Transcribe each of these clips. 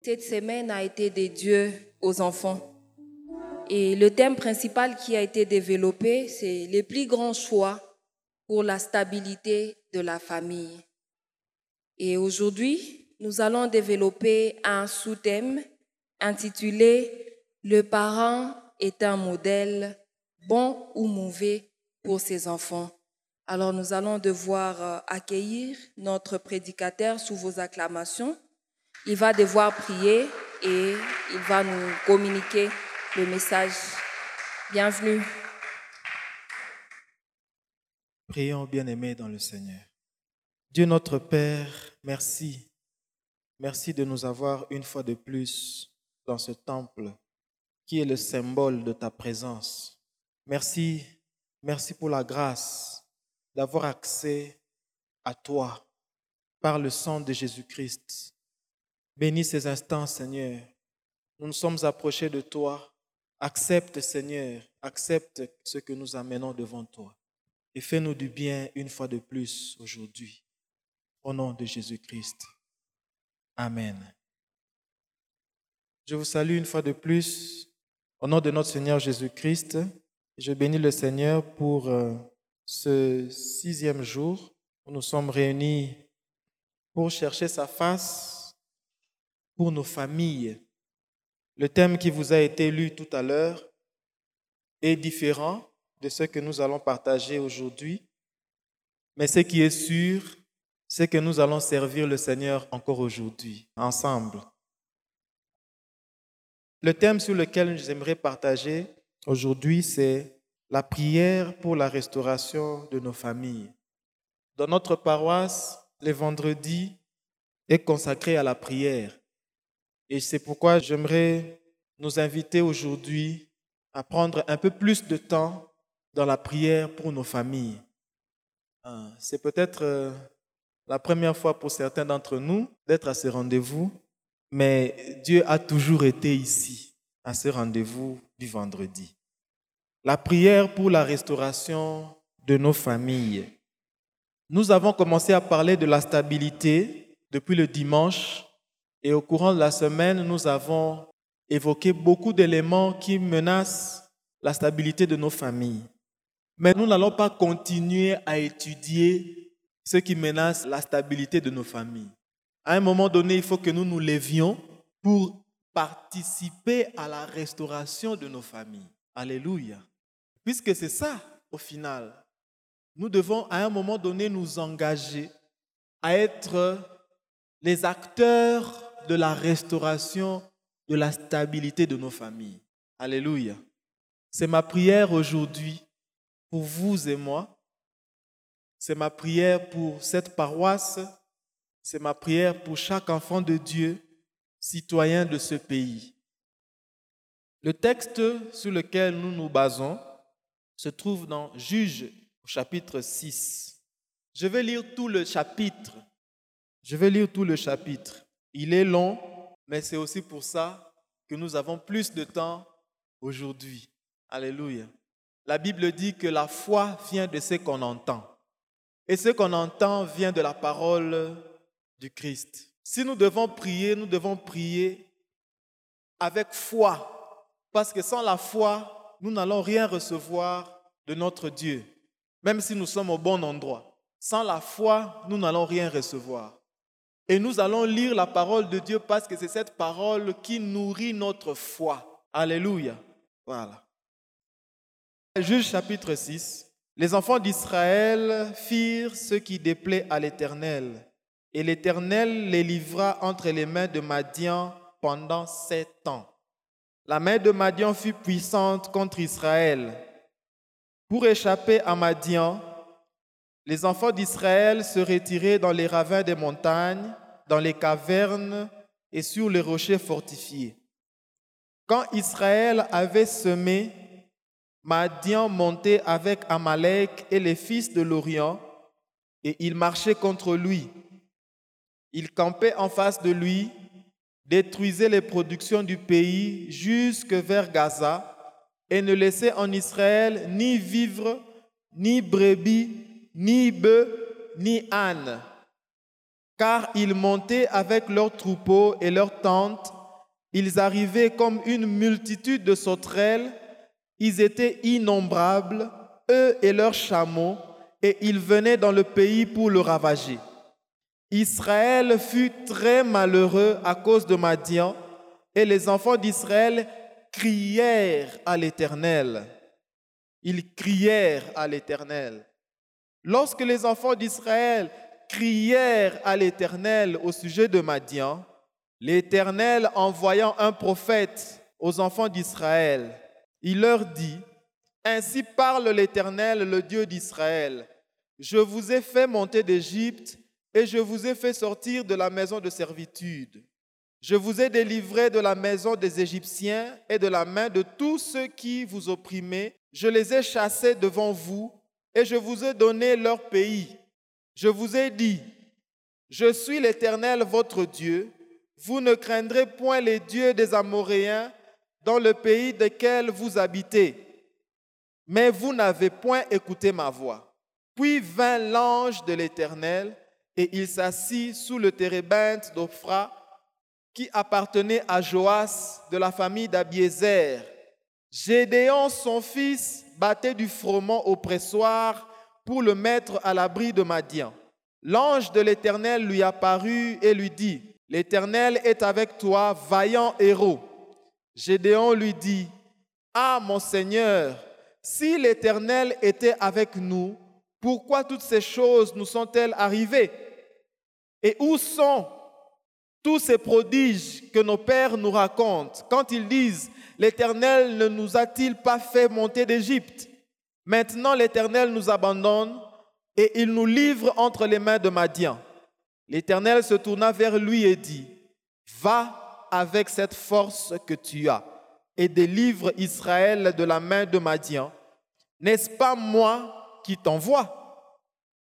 Cette semaine a été dédiée aux enfants. Et le thème principal qui a été développé, c'est les plus grands choix pour la stabilité de la famille. Et aujourd'hui, nous allons développer un sous-thème intitulé « Le parent est un modèle, bon ou mauvais, pour ses enfants ». Alors nous allons devoir accueillir notre prédicateur sous vos acclamations. Il va devoir prier et il va nous communiquer le message. Bienvenue. Prions, bien-aimés dans le Seigneur. Dieu notre Père, merci. Merci de nous avoir une fois de plus dans ce temple qui est le symbole de ta présence. Merci pour la grâce d'avoir accès à toi par le sang de Jésus-Christ. Bénis ces instants, Seigneur. Nous nous sommes approchés de toi. Accepte, Seigneur, accepte ce que nous amenons devant toi. Et fais-nous du bien une fois de plus aujourd'hui. Au nom de Jésus-Christ. Amen. Je vous salue une fois de plus au nom de notre Seigneur Jésus-Christ. Je bénis le Seigneur pour ce 6e jour où nous sommes réunis pour chercher sa face pour nos familles. Le thème qui vous a été lu tout à l'heure est différent de ce que nous allons partager aujourd'hui. Mais ce qui est sûr, c'est que nous allons servir le Seigneur encore aujourd'hui, ensemble. Le thème sur lequel j'aimerais partager aujourd'hui, c'est la prière pour la restauration de nos familles. Dans notre paroisse, le vendredi est consacré à la prière. Et c'est pourquoi j'aimerais nous inviter aujourd'hui à prendre un peu plus de temps dans la prière pour nos familles. C'est peut-être la première fois pour certains d'entre nous d'être à ce rendez-vous, mais Dieu a toujours été ici, à ce rendez-vous du vendredi. La prière pour la restauration de nos familles. Nous avons commencé à parler de la stabilité depuis le dimanche et au courant de la semaine, nous avons évoqué beaucoup d'éléments qui menacent la stabilité de nos familles. Mais nous n'allons pas continuer à étudier ce qui menace la stabilité de nos familles. À un moment donné, il faut que nous nous levions pour participer à la restauration de nos familles. Alléluia. Puisque c'est ça, au final, nous devons à un moment donné nous engager à être les acteurs de la restauration de la stabilité de nos familles. Alléluia. C'est ma prière aujourd'hui pour vous et moi. C'est ma prière pour cette paroisse. C'est ma prière pour chaque enfant de Dieu, citoyen de ce pays. Le texte sur lequel nous nous basons se trouve dans Juges, au chapitre 6. Je vais lire tout le chapitre. Il est long, mais c'est aussi pour ça que nous avons plus de temps aujourd'hui. Alléluia. La Bible dit que la foi vient de ce qu'on entend. Et ce qu'on entend vient de la parole du Christ. Si nous devons prier avec foi. Parce que sans la foi, nous n'allons rien recevoir de notre Dieu. Même si nous sommes au bon endroit. Sans la foi, nous n'allons rien recevoir. Et nous allons lire la parole de Dieu parce que c'est cette parole qui nourrit notre foi. Alléluia. Voilà. Juges chapitre 6. Les enfants d'Israël firent ce qui déplaît à l'Éternel. Et l'Éternel les livra entre les mains de Madian pendant 7 ans. La main de Madian fut puissante contre Israël. Pour échapper à Madian, les enfants d'Israël se retiraient dans les ravins des montagnes, dans les cavernes et sur les rochers fortifiés. Quand Israël avait semé, Madian montait avec Amalek et les fils de l'Orient, et il marchait contre lui. Il campait en face de lui, détruisait les productions du pays jusque vers Gaza, et ne laissait en Israël ni vivre, ni brebis, ni bœufs, ni ânes, car ils montaient avec leurs troupeaux et leurs tentes Ils arrivaient comme une multitude de sauterelles. Ils étaient innombrables, eux et leurs chameaux, et ils venaient dans le pays pour le ravager. Israël fut très malheureux à cause de Madian, et les enfants d'Israël crièrent à l'Éternel. Ils crièrent à l'Éternel. Lorsque les enfants d'Israël crièrent à l'Éternel au sujet de Madian, l'Éternel, envoyant un prophète aux enfants d'Israël, il leur dit, « Ainsi parle l'Éternel, le Dieu d'Israël. Je vous ai fait monter d'Égypte et je vous ai fait sortir de la maison de servitude. Je vous ai délivré de la maison des Égyptiens et de la main de tous ceux qui vous opprimaient. Je les ai chassés devant vous et je vous ai donné leur pays. Je vous ai dit, je suis l'Éternel votre Dieu. Vous ne craindrez point les dieux des Amoréens dans le pays desquels vous habitez. Mais vous n'avez point écouté ma voix. Puis vint l'ange de l'Éternel et il s'assit sous le térébinthe d'Ophra qui appartenait à Joas de la famille d'Abiézer. Gédéon, son fils, battait du froment au pressoir pour le mettre à l'abri de Madian. L'ange de l'Éternel lui apparut et lui dit, « L'Éternel est avec toi, vaillant héros. » Gédéon lui dit, « Ah, mon Seigneur, si l'Éternel était avec nous, pourquoi toutes ces choses nous sont-elles arrivées? Et où sont tous ces prodiges que nos pères nous racontent quand ils disent, l'Éternel ne nous a-t-il pas fait monter d'Égypte? Maintenant l'Éternel nous abandonne et il nous livre entre les mains de Madian. » L'Éternel se tourna vers lui et dit, « Va avec cette force que tu as et délivre Israël de la main de Madian. N'est-ce pas moi qui t'envoie? »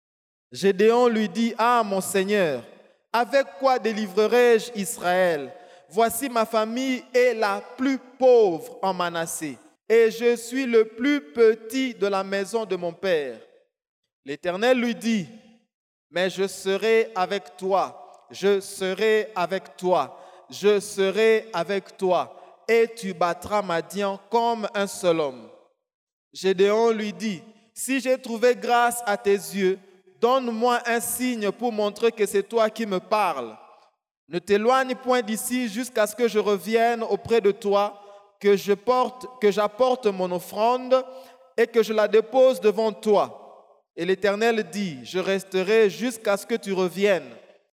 Gédéon lui dit, « Ah, mon Seigneur, avec quoi délivrerai-je Israël? Voici ma famille est la plus pauvre en Manassé, et je suis le plus petit de la maison de mon père. » L'Éternel lui dit, « Mais je serai avec toi, je serai avec toi, je serai avec toi, et tu battras Madian comme un seul homme. » Gédéon lui dit, « Si j'ai trouvé grâce à tes yeux, donne-moi un signe pour montrer que c'est toi qui me parles. Ne t'éloigne point d'ici jusqu'à ce que je revienne auprès de toi, que j'apporte mon offrande et que je la dépose devant toi. » Et l'Éternel dit, « Je resterai jusqu'à ce que tu reviennes. »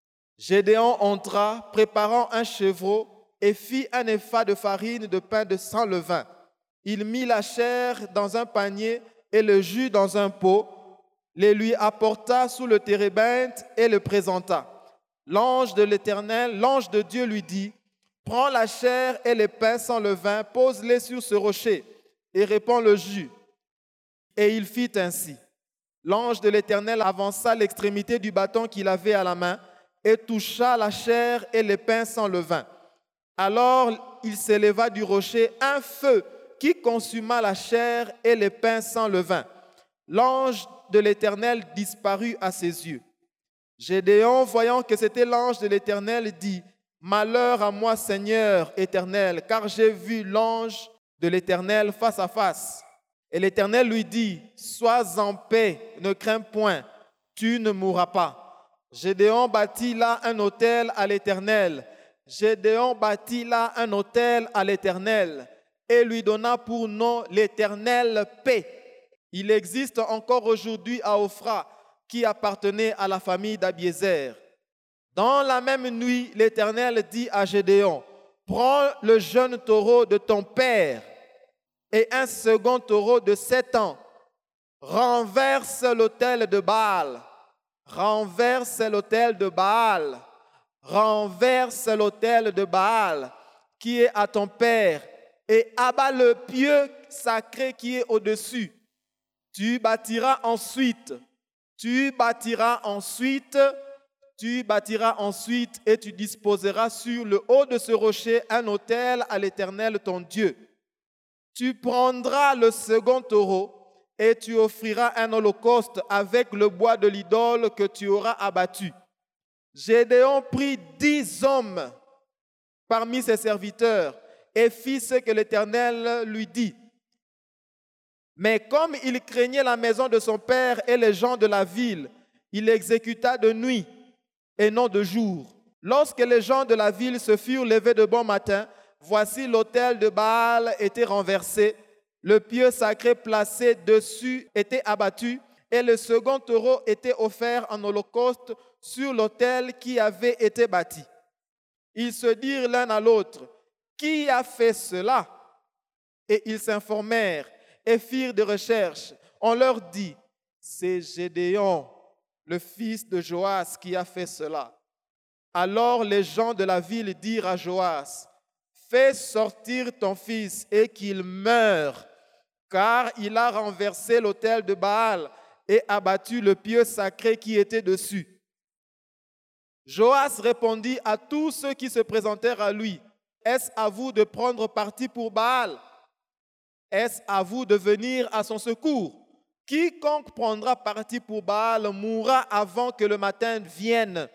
Gédéon entra, préparant un chevreau, et fit un épha de farine de pain de sans levain. Il mit la chair dans un panier et le jus dans un pot, les lui apporta sous le térébinthe et le présenta. L'ange de l'Éternel, l'ange de Dieu lui dit, « Prends la chair et les pains sans levain, pose-les sur ce rocher et répands le jus. » Et il fit ainsi. L'ange de l'Éternel avança l'extrémité du bâton qu'il avait à la main et toucha la chair et les pains sans levain. Alors il s'éleva du rocher un feu qui consuma la chair et les pains sans levain. L'ange de l'Éternel disparut à ses yeux. Gédéon, voyant que c'était l'ange de l'Éternel, dit, « Malheur à moi, Seigneur éternel, car j'ai vu l'ange de l'Éternel face à face. » Et l'Éternel lui dit, « Sois en paix, ne crains point, tu ne mourras pas. » Gédéon bâtit là un autel à l'Éternel. Gédéon bâtit là un autel à l'Éternel et lui donna pour nom l'Éternel paix. Il existe encore aujourd'hui à Ophra, qui appartenait à la famille d'Abiézer. Dans la même nuit, l'Éternel dit à Gédéon, « Prends le jeune taureau de ton père et un second taureau de 7 ans. Renverse l'autel de Baal. Renverse l'autel de Baal. Renverse l'autel de Baal qui est à ton père et abat le pieu sacré qui est au-dessus. Tu bâtiras ensuite et tu disposeras sur le haut de ce rocher un autel à l'Éternel ton Dieu. Tu prendras le second taureau et tu offriras un holocauste avec le bois de l'idole que tu auras abattu. » Gédéon prit 10 hommes parmi ses serviteurs et fit ce que l'Éternel lui dit. Mais comme il craignait la maison de son père et les gens de la ville, il exécuta de nuit et non de jour. Lorsque les gens de la ville se furent levés de bon matin, voici l'autel de Baal était renversé, le pieu sacré placé dessus était abattu, et le second taureau était offert en holocauste sur l'autel qui avait été bâti. Ils se dirent l'un à l'autre, « Qui a fait cela ?» Et ils s'informèrent et firent des recherches. On leur dit, « C'est Gédéon, le fils de Joas, qui a fait cela. » Alors les gens de la ville dirent à Joas, « Fais sortir ton fils et qu'il meure, car il a renversé l'autel de Baal et abattu le pieu sacré qui était dessus. » Joas répondit à tous ceux qui se présentèrent à lui, « Est-ce à vous de prendre parti pour Baal? Est-ce à vous de venir à son secours? Quiconque prendra parti pour Baal mourra avant que le matin vienne.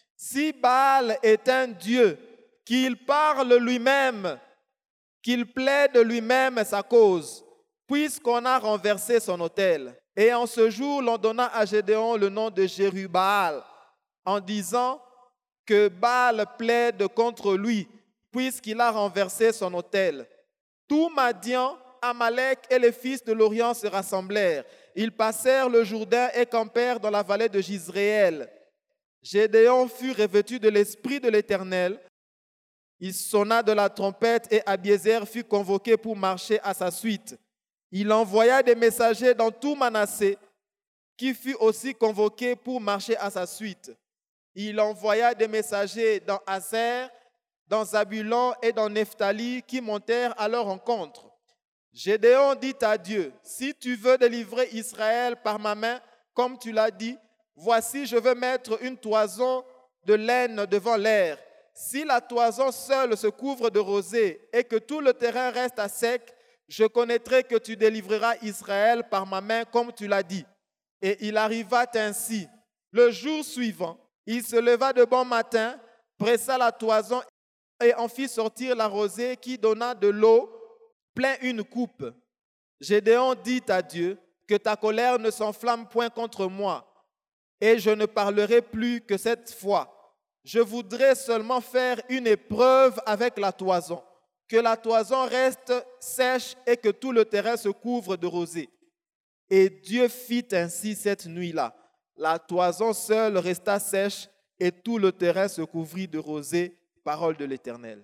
Si Baal est un dieu, qu'il parle lui-même, qu'il plaide lui-même sa cause, puisqu'on a renversé son autel. » Et en ce jour, l'on donna à Gédéon le nom de Jérubbaal, en disant que Baal plaide contre lui, puisqu'il a renversé son autel. Tout Madian, Amalek et les fils de l'Orient se rassemblèrent. Ils passèrent le Jourdain et campèrent dans la vallée de Jizréel. Gédéon fut revêtu de l'Esprit de l'Éternel. Il sonna de la trompette et Abiézer fut convoqué pour marcher à sa suite. Il envoya des messagers dans tout Manassé, qui fut aussi convoqué pour marcher à sa suite. Il envoya des messagers dans Aser, dans Zabulon et dans Nephtali, qui montèrent à leur rencontre. Gédéon dit à Dieu, « Si tu veux délivrer Israël par ma main, comme tu l'as dit, voici je veux mettre une toison de laine devant l'air. Si la toison seule se couvre de rosée et que tout le terrain reste à sec, je connaîtrai que tu délivreras Israël par ma main comme tu l'as dit. » Et il arriva ainsi. Le jour suivant, il se leva de bon matin, pressa la toison et en fit sortir la rosée qui donna de l'eau plein une coupe. Gédéon dit à Dieu, « Que ta colère ne s'enflamme point contre moi, et je ne parlerai plus que cette fois. Je voudrais seulement faire une épreuve avec la toison, que la toison reste sèche et que tout le terrain se couvre de rosée. » Et Dieu fit ainsi cette nuit-là. La toison seule resta sèche et tout le terrain se couvrit de rosée. Parole de l'Éternel.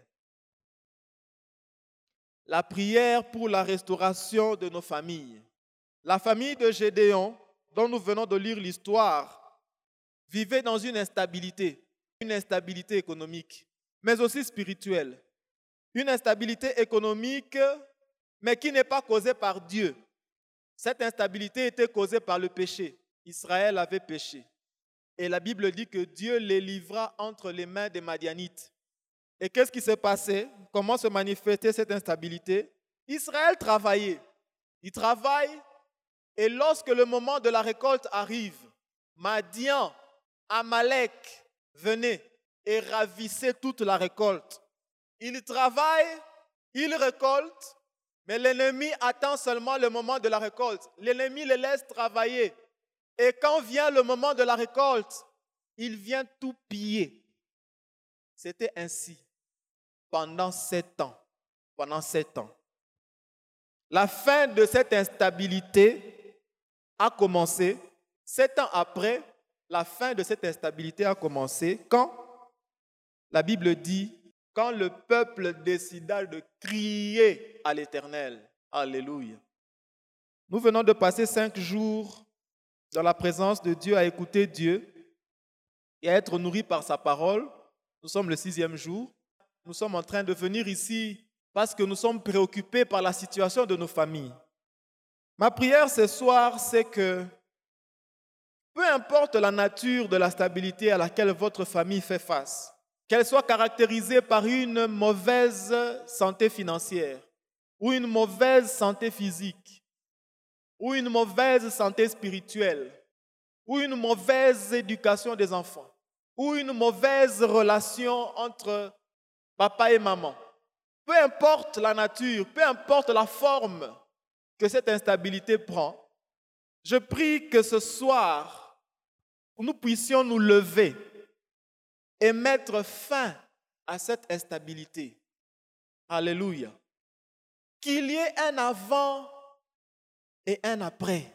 La prière pour la restauration de nos familles. La famille de Gédéon, dont nous venons de lire l'histoire, vivait dans une instabilité économique, mais aussi spirituelle. Une instabilité économique, mais qui n'est pas causée par Dieu. Cette instabilité était causée par le péché. Israël avait péché. Et la Bible dit que Dieu les livra entre les mains des Madianites. Et qu'est-ce qui s'est passé? Comment se manifestait cette instabilité? Israël travaillait. Il travaille et lorsque le moment de la récolte arrive, Madian, Amalek venaient et ravissaient toute la récolte. Il travaille, il récolte, mais l'ennemi attend seulement le moment de la récolte. L'ennemi les laisse travailler. Et quand vient le moment de la récolte, il vient tout piller. C'était ainsi pendant 7 ans. Pendant 7 ans. La fin de cette instabilité a commencé. 7 ans après, la fin de cette instabilité a commencé quand la Bible dit, quand le peuple décida de crier à l'Éternel. Alléluia. Nous venons de passer 5 jours dans la présence de Dieu, à écouter Dieu et à être nourris par sa parole. Nous sommes le 6e jour. Nous sommes en train de venir ici parce que nous sommes préoccupés par la situation de nos familles. Ma prière ce soir, c'est que peu importe la nature de la stabilité à laquelle votre famille fait face, qu'elle soit caractérisée par une mauvaise santé financière, ou une mauvaise santé physique, ou une mauvaise santé spirituelle, ou une mauvaise éducation des enfants, ou une mauvaise relation entre papa et maman, peu importe la nature, peu importe la forme que cette instabilité prend, je prie que ce soir, nous puissions nous lever et mettre fin à cette instabilité. Alléluia. Qu'il y ait un avant et un après.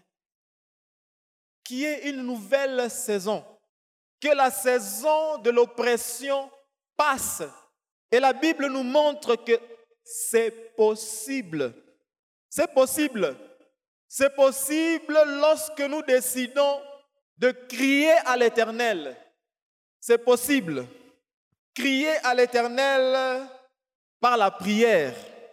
Qu'il y ait une nouvelle saison. Que la saison de l'oppression passe. Et la Bible nous montre que c'est possible. C'est possible. C'est possible lorsque nous décidons de crier à l'Éternel. C'est possible. Crier à l'Éternel par la prière.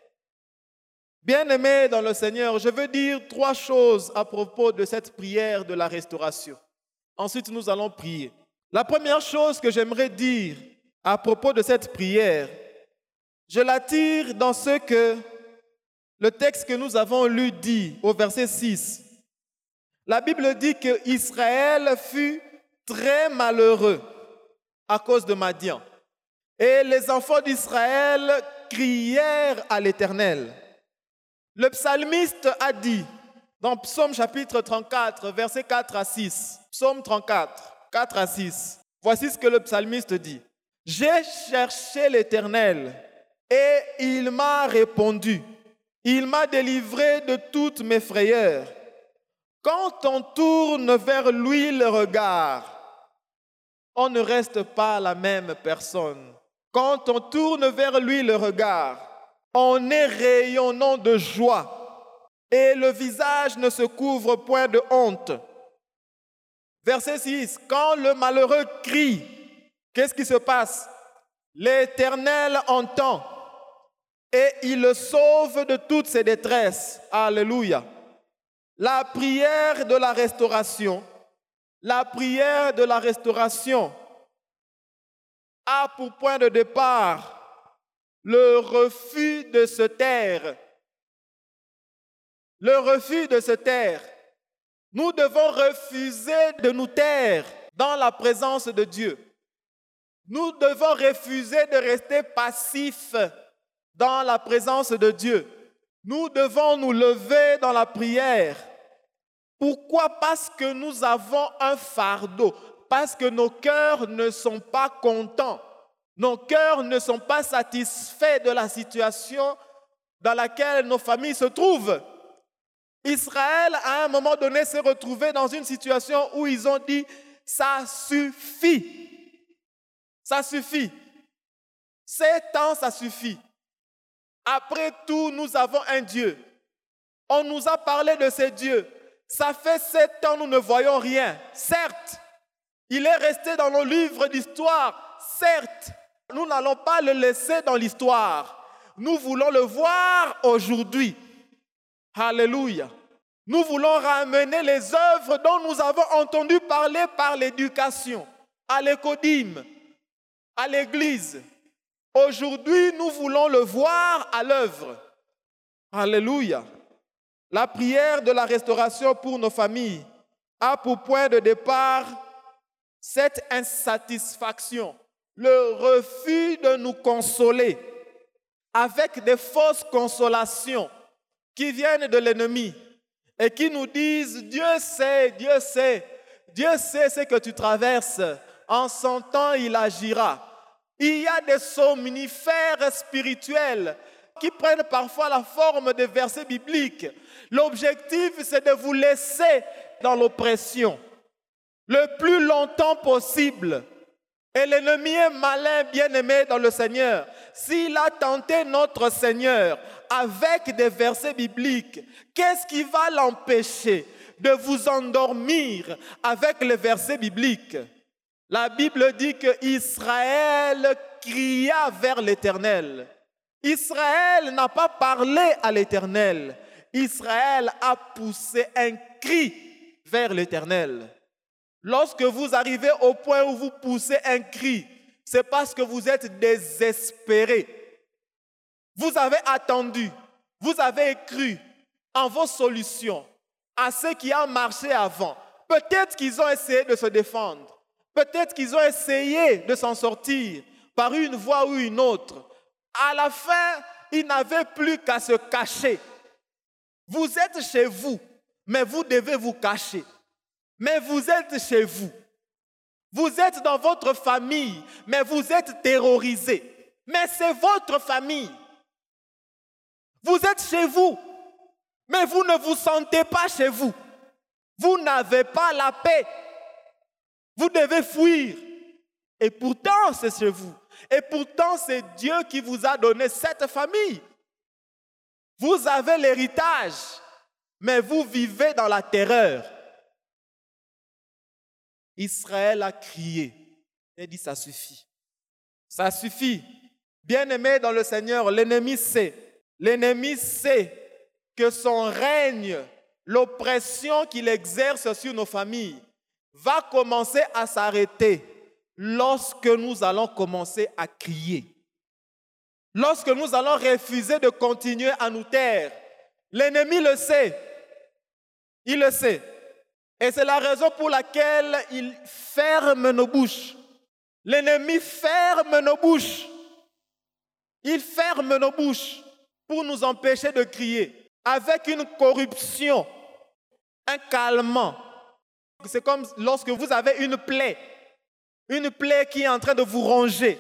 Bien-aimés dans le Seigneur, je veux dire 3 choses à propos de cette prière de la restauration. Ensuite, nous allons prier. La première chose que j'aimerais dire à propos de cette prière, je la tire dans ce que le texte que nous avons lu dit au verset 6. La Bible dit qu'Israël fut très malheureux à cause de Madian. Et les enfants d'Israël crièrent à l'Éternel. Le psalmiste a dit, dans Psaume chapitre 34, versets 4 à 6, Psaume 34, 4 à 6, voici ce que le psalmiste dit. « J'ai cherché l'Éternel et il m'a répondu. Il m'a délivré de toutes mes frayeurs. Quand on tourne vers lui le regard, on ne reste pas la même personne. Quand on tourne vers lui le regard, on est rayonnant de joie et le visage ne se couvre point de honte. » Verset 6, quand le malheureux crie, qu'est-ce qui se passe? L'Éternel entend et il le sauve de toutes ses détresses. Alléluia. La prière de la restauration, a pour point de départ le refus de se taire. Le refus de se taire. Nous devons refuser de nous taire dans la présence de Dieu. Nous devons refuser de rester passifs dans la présence de Dieu. Nous devons nous lever dans la prière. Pourquoi? Parce que nous avons un fardeau. Parce que nos cœurs ne sont pas contents. Nos cœurs ne sont pas satisfaits de la situation dans laquelle nos familles se trouvent. Israël, à un moment donné, s'est retrouvé dans une situation où ils ont dit « ça suffit ». Ça suffit. 7 ans, ça suffit. Après tout, nous avons un Dieu. On nous a parlé de ce Dieu. Ça fait 7 ans, nous ne voyons rien. Certes, il est resté dans nos livres d'histoire. Certes, nous n'allons pas le laisser dans l'histoire. Nous voulons le voir aujourd'hui. Alléluia. Nous voulons ramener les œuvres dont nous avons entendu parler par l'éducation, à l'écodime, à l'église. Aujourd'hui, nous voulons le voir à l'œuvre. Alléluia. La prière de la restauration pour nos familles a pour point de départ cette insatisfaction, le refus de nous consoler avec des fausses consolations qui viennent de l'ennemi et qui nous disent « Dieu sait ce que tu traverses, en son temps il agira ». Il y a des somnifères spirituels qui prennent parfois la forme de versets bibliques. L'objectif, c'est de vous laisser dans l'oppression le plus longtemps possible. Et l'ennemi est malin, bien-aimé dans le Seigneur. S'il a tenté notre Seigneur avec des versets bibliques, qu'est-ce qui va l'empêcher de vous endormir avec les versets bibliques? La Bible dit qu'Israël cria vers l'Éternel. Israël n'a pas parlé à l'Éternel. Israël a poussé un cri vers l'Éternel. Lorsque vous arrivez au point où vous poussez un cri, c'est parce que vous êtes désespéré. Vous avez attendu, vous avez cru en vos solutions, à ce qui a marché avant. Peut-être qu'ils ont essayé de se défendre. Peut-être qu'ils ont essayé de s'en sortir par une voie ou une autre. À la fin, ils n'avaient plus qu'à se cacher. Vous êtes chez vous, mais vous devez vous cacher. Mais vous êtes chez vous. Vous êtes dans votre famille, mais vous êtes terrorisés. Mais c'est votre famille. Vous êtes chez vous, mais vous ne vous sentez pas chez vous. Vous n'avez pas la paix. Vous devez fuir. Et pourtant, c'est chez vous. Et pourtant, c'est Dieu qui vous a donné cette famille. Vous avez l'héritage, mais vous vivez dans la terreur. Israël a crié. Il a dit, ça suffit. Ça suffit. Bien-aimé dans le Seigneur, l'ennemi sait. L'ennemi sait que son règne, l'oppression qu'il exerce sur nos familles, va commencer à s'arrêter lorsque nous allons commencer à crier. Lorsque nous allons refuser de continuer à nous taire. L'ennemi le sait. Il le sait. Et c'est la raison pour laquelle il ferme nos bouches. L'ennemi ferme nos bouches. Il ferme nos bouches pour nous empêcher de crier. Avec une corruption, un calmant. C'est comme lorsque vous avez une plaie qui est en train de vous ronger.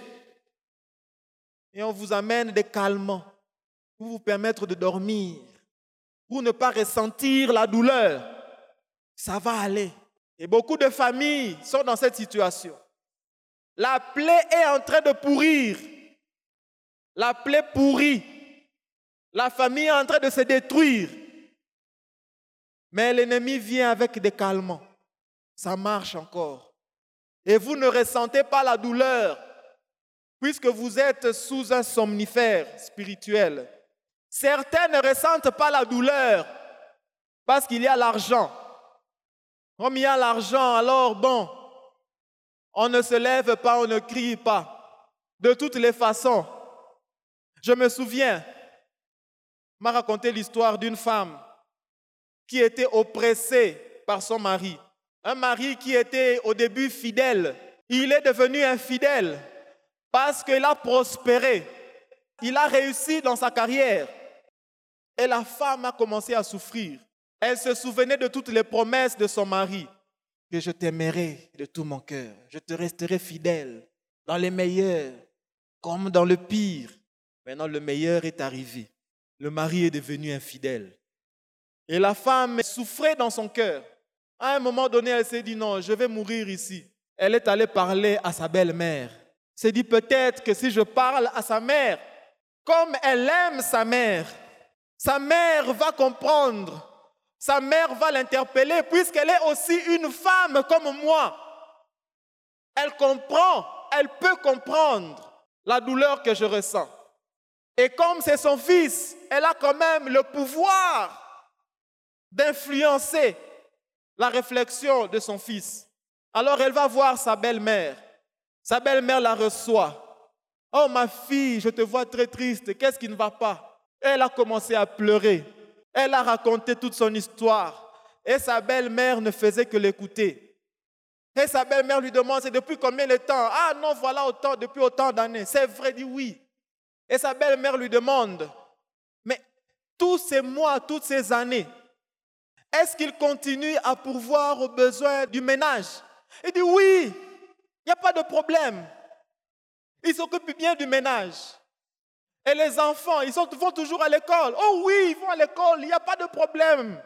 Et on vous amène des calmants pour vous permettre de dormir, pour ne pas ressentir la douleur. Ça va aller. Et beaucoup de familles sont dans cette situation. La plaie est en train de pourrir. La plaie pourrit. La famille est en train de se détruire. Mais l'ennemi vient avec des calmants. Ça marche encore. Et vous ne ressentez pas la douleur puisque vous êtes sous un somnifère spirituel. Certains ne ressentent pas la douleur parce qu'il y a l'argent. Comme il y a l'argent, alors bon, on ne se lève pas, on ne crie pas. De toutes les façons, je me souviens, on m'a raconté l'histoire d'une femme qui était oppressée par son mari. Un mari qui était au début fidèle. Il est devenu infidèle parce qu'il a prospéré. Il a réussi dans sa carrière. Et la femme a commencé à souffrir. Elle se souvenait de toutes les promesses de son mari. Que je t'aimerai de tout mon cœur. Je te resterai fidèle dans les meilleurs comme dans le pire. Maintenant, le meilleur est arrivé. Le mari est devenu infidèle. Et la femme souffrait dans son cœur. À un moment donné, elle s'est dit non, je vais mourir ici. Elle est allée parler à sa belle-mère. Elle s'est dit peut-être que si je parle à sa mère, comme elle aime sa mère va comprendre. Sa mère va l'interpeller puisqu'elle est aussi une femme comme moi. Elle comprend, elle peut comprendre la douleur que je ressens. Et comme c'est son fils, elle a quand même le pouvoir d'influencer la réflexion de son fils. Alors elle va voir sa belle-mère. Sa belle-mère la reçoit. Oh ma fille, je te vois très triste, qu'est-ce qui ne va pas? Elle a commencé à pleurer. Elle a raconté toute son histoire. Et sa belle-mère ne faisait que l'écouter. Et sa belle-mère lui demande, c'est depuis combien de temps? Ah non, voilà autant, depuis autant d'années. C'est vrai, dit oui. Et sa belle-mère lui demande, mais tous ces mois, toutes ces années, est-ce qu'il continue à pourvoir aux besoins du ménage? Il dit oui, il n'y a pas de problème. Il s'occupe bien du ménage. Et les enfants, ils vont toujours à l'école. Oh oui, ils vont à l'école, il n'y a pas de problème.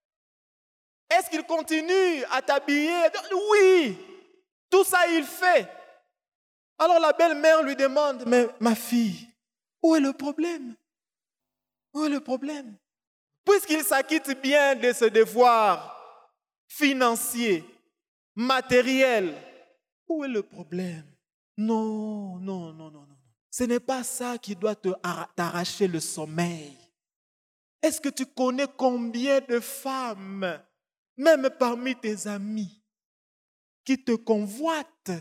Est-ce qu'il continue à t'habiller? Oui, tout ça il fait. Alors la belle-mère lui demande, mais ma fille, où est le problème? Où est le problème? Puisqu'il s'acquitte bien de ce devoir financier, matériel, où est le problème? Non, non, non, non, non. Ce n'est pas ça qui doit t'arracher le sommeil. Est-ce que tu connais combien de femmes, même parmi tes amis, qui te convoitent?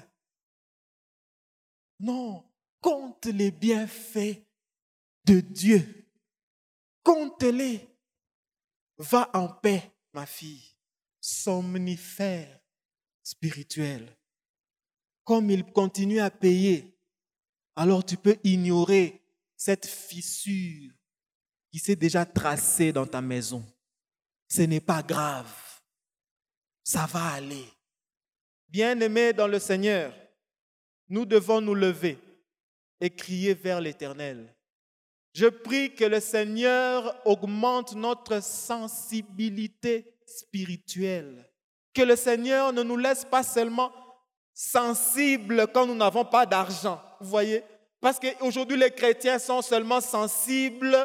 Non, compte les bienfaits de Dieu. Compte-les. Va en paix, ma fille. Somnifère spirituel. Comme il continue à payer, alors tu peux ignorer cette fissure qui s'est déjà tracée dans ta maison. Ce n'est pas grave. Ça va aller. Bien-aimés dans le Seigneur, nous devons nous lever et crier vers l'Éternel. Je prie que le Seigneur augmente notre sensibilité spirituelle. Que le Seigneur ne nous laisse pas seulement sensibles quand nous n'avons pas d'argent. Vous voyez? Parce qu'aujourd'hui, les chrétiens sont seulement sensibles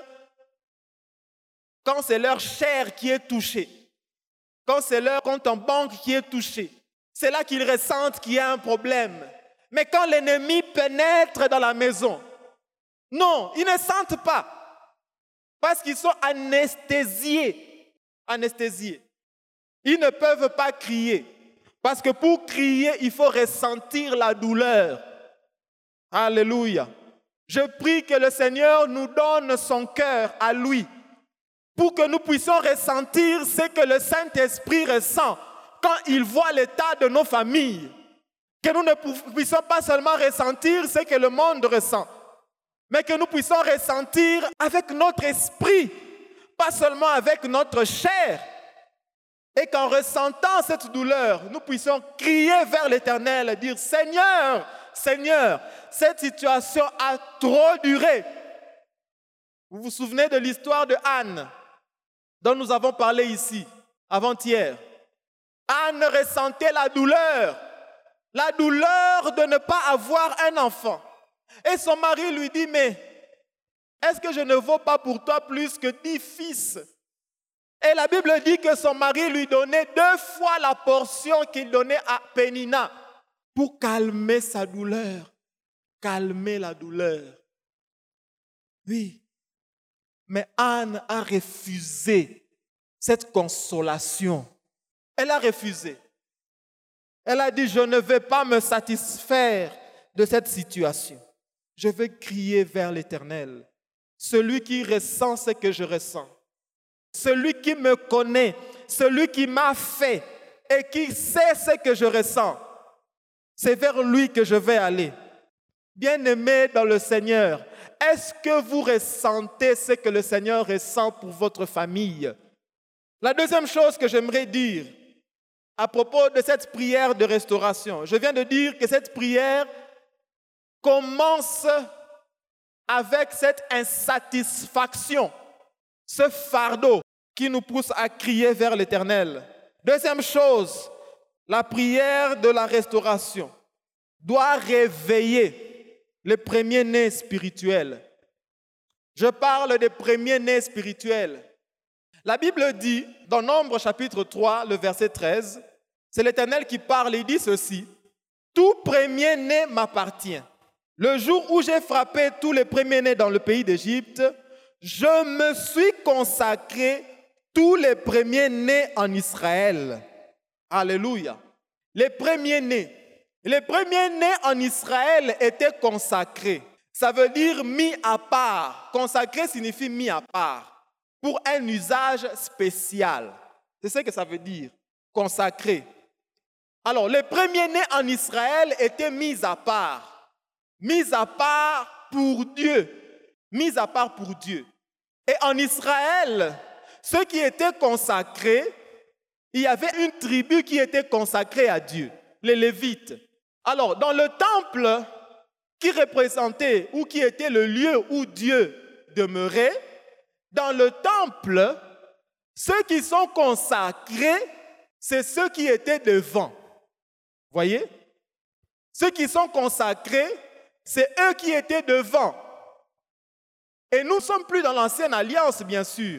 quand c'est leur chair qui est touchée. Quand c'est leur compte en banque qui est touché. C'est là qu'ils ressentent qu'il y a un problème. Mais quand l'ennemi pénètre dans la maison, non, ils ne sentent pas. Parce qu'ils sont anesthésiés. Anesthésiés. Ils ne peuvent pas crier. Parce que pour crier, il faut ressentir la douleur. Alléluia. Je prie que le Seigneur nous donne son cœur à lui. Pour que nous puissions ressentir ce que le Saint-Esprit ressent quand il voit l'état de nos familles. Que nous ne puissions pas seulement ressentir ce que le monde ressent, mais que nous puissions ressentir avec notre esprit, pas seulement avec notre chair. Et qu'en ressentant cette douleur, nous puissions crier vers l'Éternel et dire « Seigneur, Seigneur, cette situation a trop duré. » Vous vous souvenez de l'histoire de Anne, dont nous avons parlé ici, avant-hier. Anne ressentait la douleur de ne pas avoir un enfant. Et son mari lui dit, mais est-ce que je ne vaux pas pour toi plus que 10 fils? Et la Bible dit que son mari lui donnait 2 fois la portion qu'il donnait à Pénina pour calmer sa douleur, calmer la douleur. Oui, mais Anne a refusé cette consolation. Elle a refusé. Elle a dit, je ne vais pas me satisfaire de cette situation. Je vais crier vers l'Éternel, celui qui ressent ce que je ressens, celui qui me connaît, celui qui m'a fait et qui sait ce que je ressens. C'est vers lui que je vais aller. Bien-aimés dans le Seigneur, est-ce que vous ressentez ce que le Seigneur ressent pour votre famille? La deuxième chose que j'aimerais dire à propos de cette prière de restauration, je viens de dire que cette prière commence avec cette insatisfaction, ce fardeau qui nous pousse à crier vers l'Éternel. Deuxième chose, la prière de la restauration doit réveiller les premiers-nés spirituels. Je parle des premiers-nés spirituels. La Bible dit, dans Nombre chapitre 3, le verset 13, c'est l'Éternel qui parle, il dit ceci, « Tout premier-né m'appartient. Le jour où j'ai frappé tous les premiers-nés dans le pays d'Égypte, je me suis consacré tous les premiers-nés en Israël. » Alléluia. Les premiers-nés. Les premiers-nés en Israël étaient consacrés. Ça veut dire mis à part. Consacré signifie mis à part. Pour un usage spécial. C'est ce que ça veut dire. Consacré. Alors, les premiers-nés en Israël étaient mis à part. Mis à part pour Dieu. Mis à part pour Dieu. Et en Israël, ceux qui étaient consacrés, il y avait une tribu qui était consacrée à Dieu, les Lévites. Alors, dans le temple qui représentait ou qui était le lieu où Dieu demeurait, dans le temple, ceux qui sont consacrés, c'est ceux qui étaient devant. Voyez? Ceux qui sont consacrés, c'est eux qui étaient devant. Et nous ne sommes plus dans l'ancienne alliance, bien sûr.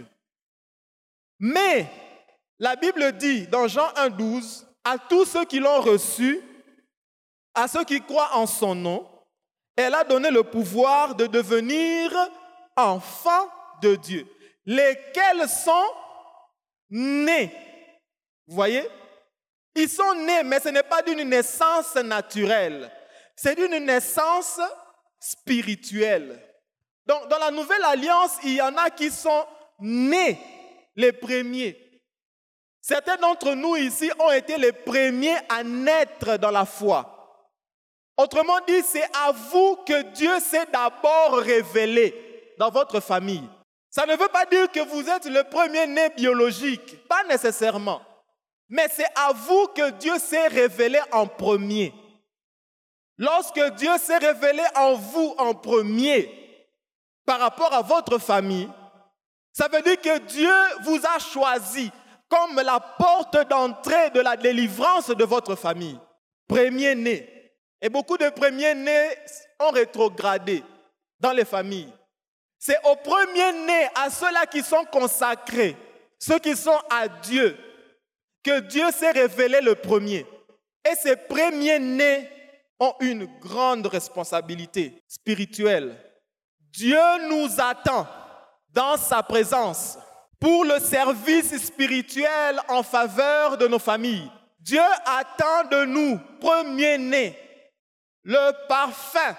Mais la Bible dit dans Jean 1,12, à tous ceux qui l'ont reçu, à ceux qui croient en son nom, elle a donné le pouvoir de devenir enfants de Dieu, lesquels sont nés. Vous voyez? Ils sont nés, mais ce n'est pas d'une naissance naturelle. C'est d'une naissance spirituelle. Donc, dans la nouvelle alliance, il y en a qui sont nés, les premiers. Certains d'entre nous ici ont été les premiers à naître dans la foi. Autrement dit, c'est à vous que Dieu s'est d'abord révélé. dans votre famille. Ça ne veut pas dire que vous êtes le premier-né biologique, pas nécessairement. Mais c'est à vous que Dieu s'est révélé en premier. Lorsque Dieu s'est révélé en vous en premier par rapport à votre famille, ça veut dire que Dieu vous a choisi comme la porte d'entrée de la délivrance de votre famille. Premier-né. Et beaucoup de premiers-nés ont rétrogradé dans les familles. C'est aux premiers-nés, à ceux-là qui sont consacrés, ceux qui sont à Dieu, que Dieu s'est révélé le premier. Et ces premiers-nés ont une grande responsabilité spirituelle. Dieu nous attend dans sa présence pour le service spirituel en faveur de nos familles. Dieu attend de nous, premiers-nés, le parfum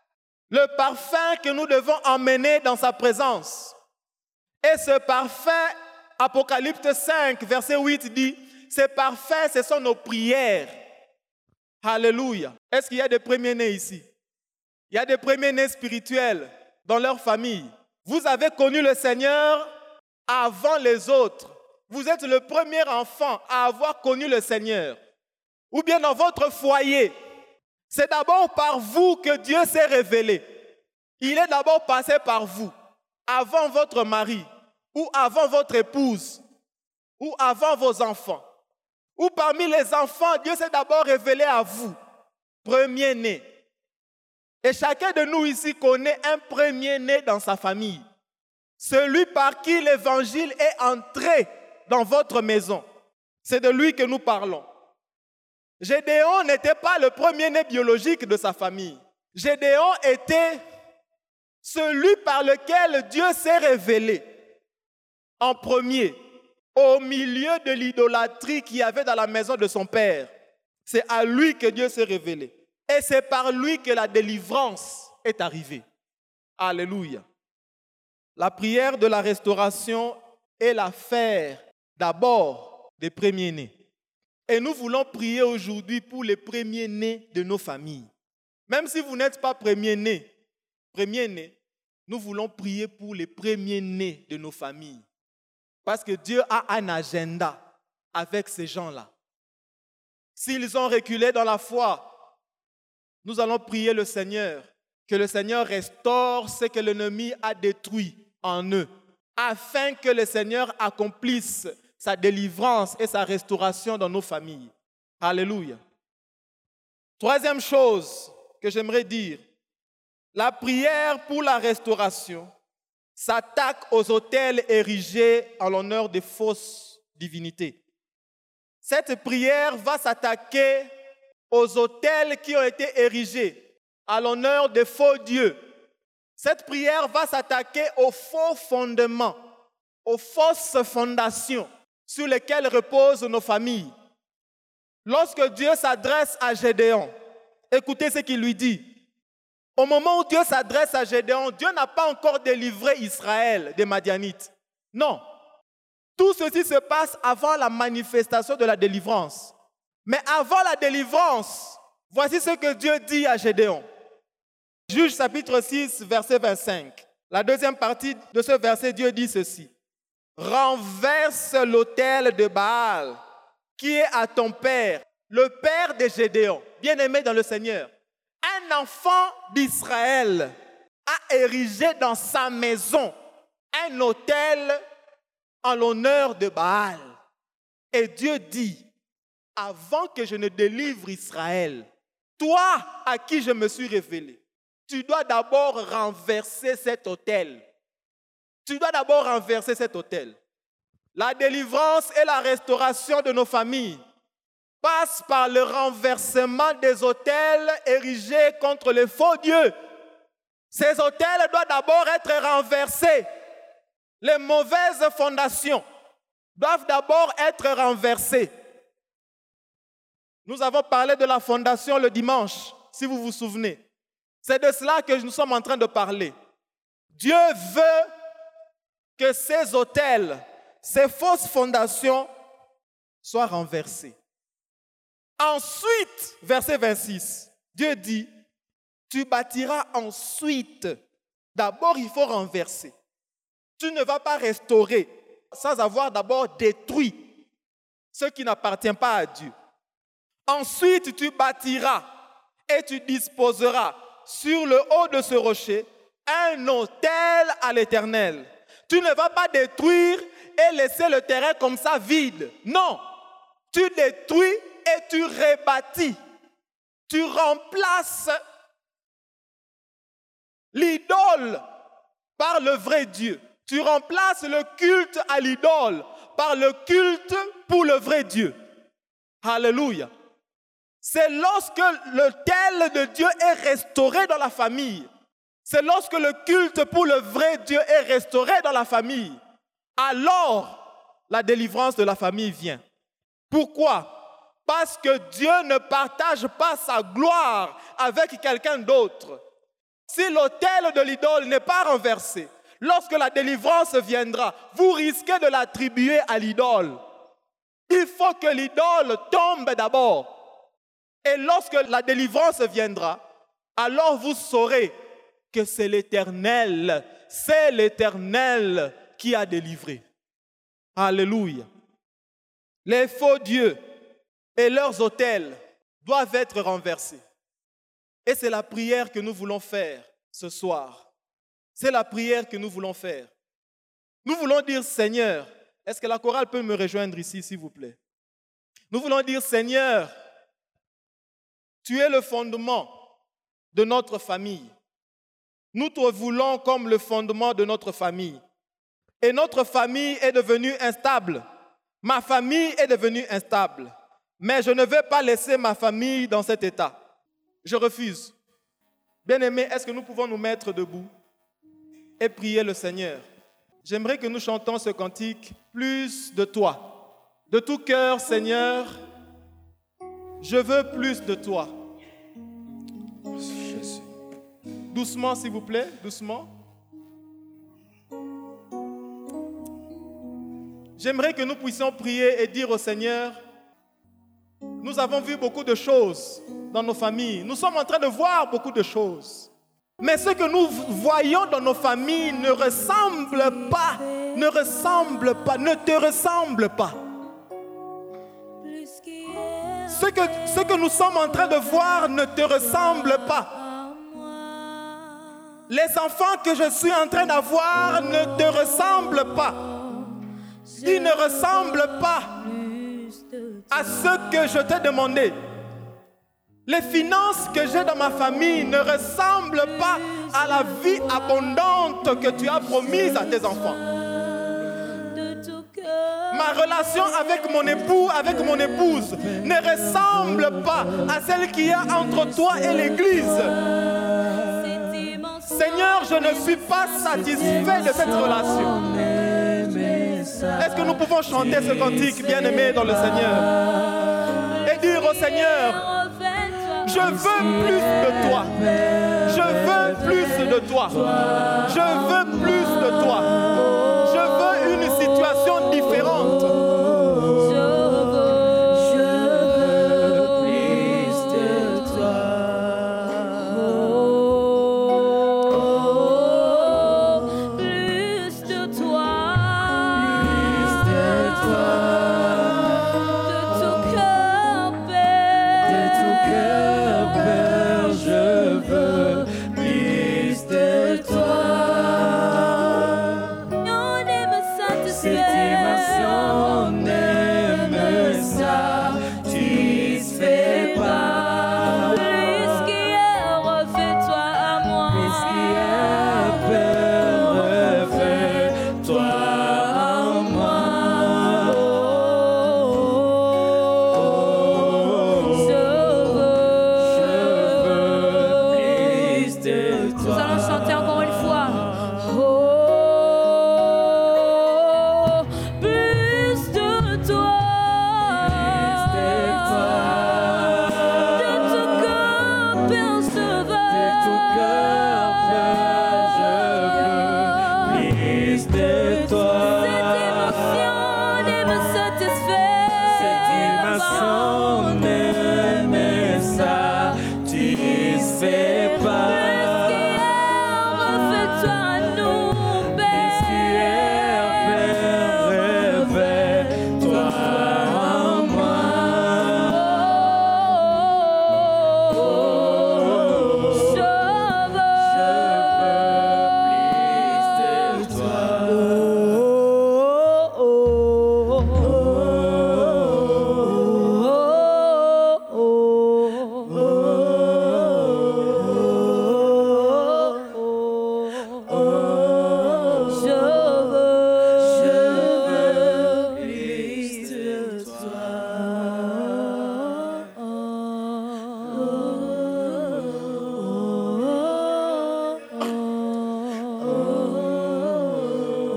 que nous devons emmener dans sa présence. Et ce parfum, Apocalypse 5, verset 8 dit, ce parfum, ce sont nos prières. Alléluia. Est-ce qu'il y a des premiers-nés ici? Il y a des premiers-nés spirituels dans leur famille. Vous avez connu le Seigneur avant les autres. Vous êtes le premier enfant à avoir connu le Seigneur. Ou bien dans votre foyer. C'est d'abord par vous que Dieu s'est révélé. Il est d'abord passé par vous, avant votre mari, ou avant votre épouse, ou avant vos enfants. Ou parmi les enfants, Dieu s'est d'abord révélé à vous, premier-né. Et chacun de nous ici connaît un premier-né dans sa famille. Celui par qui l'évangile est entré dans votre maison. C'est de lui que nous parlons. Gédéon n'était pas le premier-né biologique de sa famille. Gédéon était celui par lequel Dieu s'est révélé en premier, au milieu de l'idolâtrie qu'il y avait dans la maison de son père. C'est à lui que Dieu s'est révélé. Et c'est par lui que la délivrance est arrivée. Alléluia. La prière de la restauration est l'affaire d'abord des premiers-nés. Et nous voulons prier aujourd'hui pour les premiers-nés de nos familles. Même si vous n'êtes pas premiers-nés, nous voulons prier pour les premiers-nés de nos familles. Parce que Dieu a un agenda avec ces gens-là. S'ils ont reculé dans la foi, nous allons prier le Seigneur, que le Seigneur restaure ce que l'ennemi a détruit en eux, afin que le Seigneur accomplisse sa délivrance et sa restauration dans nos familles. Alléluia. Troisième chose que j'aimerais dire, la prière pour la restauration s'attaque aux autels érigés en l'honneur des fausses divinités. Cette prière va s'attaquer aux autels qui ont été érigés à l'honneur des faux dieux. Cette prière va s'attaquer aux faux fondements, aux fausses fondations sur lesquelles reposent nos familles. Lorsque Dieu s'adresse à Gédéon, écoutez ce qu'il lui dit. Au moment où Dieu s'adresse à Gédéon, Dieu n'a pas encore délivré Israël des Madianites. Non. Tout ceci se passe avant la manifestation de la délivrance. Mais avant la délivrance, voici ce que Dieu dit à Gédéon. Juges chapitre 6, verset 25. La deuxième partie de ce verset, Dieu dit ceci. Renverse l'autel de Baal qui est à ton père, le père de Gédéon, bien-aimé dans le Seigneur. Un enfant d'Israël a érigé dans sa maison un autel en l'honneur de Baal. Et Dieu dit, avant que je ne délivre Israël, toi à qui je me suis révélé, tu dois d'abord renverser cet autel. Tu dois d'abord renverser cet autel. La délivrance et la restauration de nos familles passent par le renversement des autels érigés contre les faux dieux. Ces autels doivent d'abord être renversés. Les mauvaises fondations doivent d'abord être renversées. Nous avons parlé de la fondation le dimanche, si vous vous souvenez. C'est de cela que nous sommes en train de parler. Dieu veut que ces autels, ces fausses fondations soient renversées. Ensuite, verset 26, Dieu dit, tu bâtiras ensuite D'abord, il faut renverser. Tu ne vas pas restaurer sans avoir d'abord détruit ce qui n'appartient pas à Dieu. Ensuite, tu bâtiras et tu disposeras sur le haut de ce rocher un autel à l'Éternel. Tu ne vas pas détruire et laisser le terrain comme ça vide. Non, tu détruis et tu rebâtis. Tu remplaces l'idole par le vrai Dieu. Tu remplaces le culte à l'idole par le culte pour le vrai Dieu. Alléluia. C'est lorsque l'autel de Dieu est restauré dans la famille. C'est lorsque le culte pour le vrai Dieu est restauré dans la famille. Alors, la délivrance de la famille vient. Pourquoi? Parce que Dieu ne partage pas sa gloire avec quelqu'un d'autre. Si l'autel de l'idole n'est pas renversé, lorsque la délivrance viendra, vous risquez de l'attribuer à l'idole. Il faut que l'idole tombe d'abord. Et lorsque la délivrance viendra, alors vous saurez que c'est l'Éternel qui a délivré. Alléluia. Les faux dieux et leurs autels doivent être renversés. Et c'est la prière que nous voulons faire ce soir. C'est la prière que nous voulons faire. Nous voulons dire, Seigneur, est-ce que la chorale peut me rejoindre ici, s'il vous plaît? Nous voulons dire, Seigneur, tu es le fondement de notre famille. Nous te voulons comme le fondement de notre famille. Et notre famille est devenue instable. Ma famille est devenue instable. Mais je ne vais pas laisser ma famille dans cet état. Je refuse. Bien-aimés, est-ce que nous pouvons nous mettre debout et prier le Seigneur? J'aimerais que nous chantons ce cantique, plus de toi. De tout cœur, Seigneur, je veux plus de toi. Jésus. Doucement, s'il vous plaît, doucement. J'aimerais que nous puissions prier et dire au Seigneur, nous avons vu beaucoup de choses dans nos familles. Nous sommes en train de voir beaucoup de choses. Mais ce que nous voyons dans nos familles ne te ressemble pas. Ce que nous sommes en train de voir ne te ressemble pas. Les enfants que je suis en train d'avoir ne te ressemblent pas. Ils ne ressemblent pas à ce que je t'ai demandé. Les finances que j'ai dans ma famille ne ressemblent pas à la vie abondante que tu as promise à tes enfants. Ma relation avec mon époux, avec mon épouse ne ressemble pas à celle qu'il y a entre toi et l'Église. Seigneur, je ne suis pas satisfait de cette relation. Est-ce que nous pouvons chanter ce cantique bien-aimé dans le Seigneur et dire au Seigneur, je veux plus de toi. Je veux plus de toi. Je veux plus de toi. Je veux une situation différente. Satisfait pas.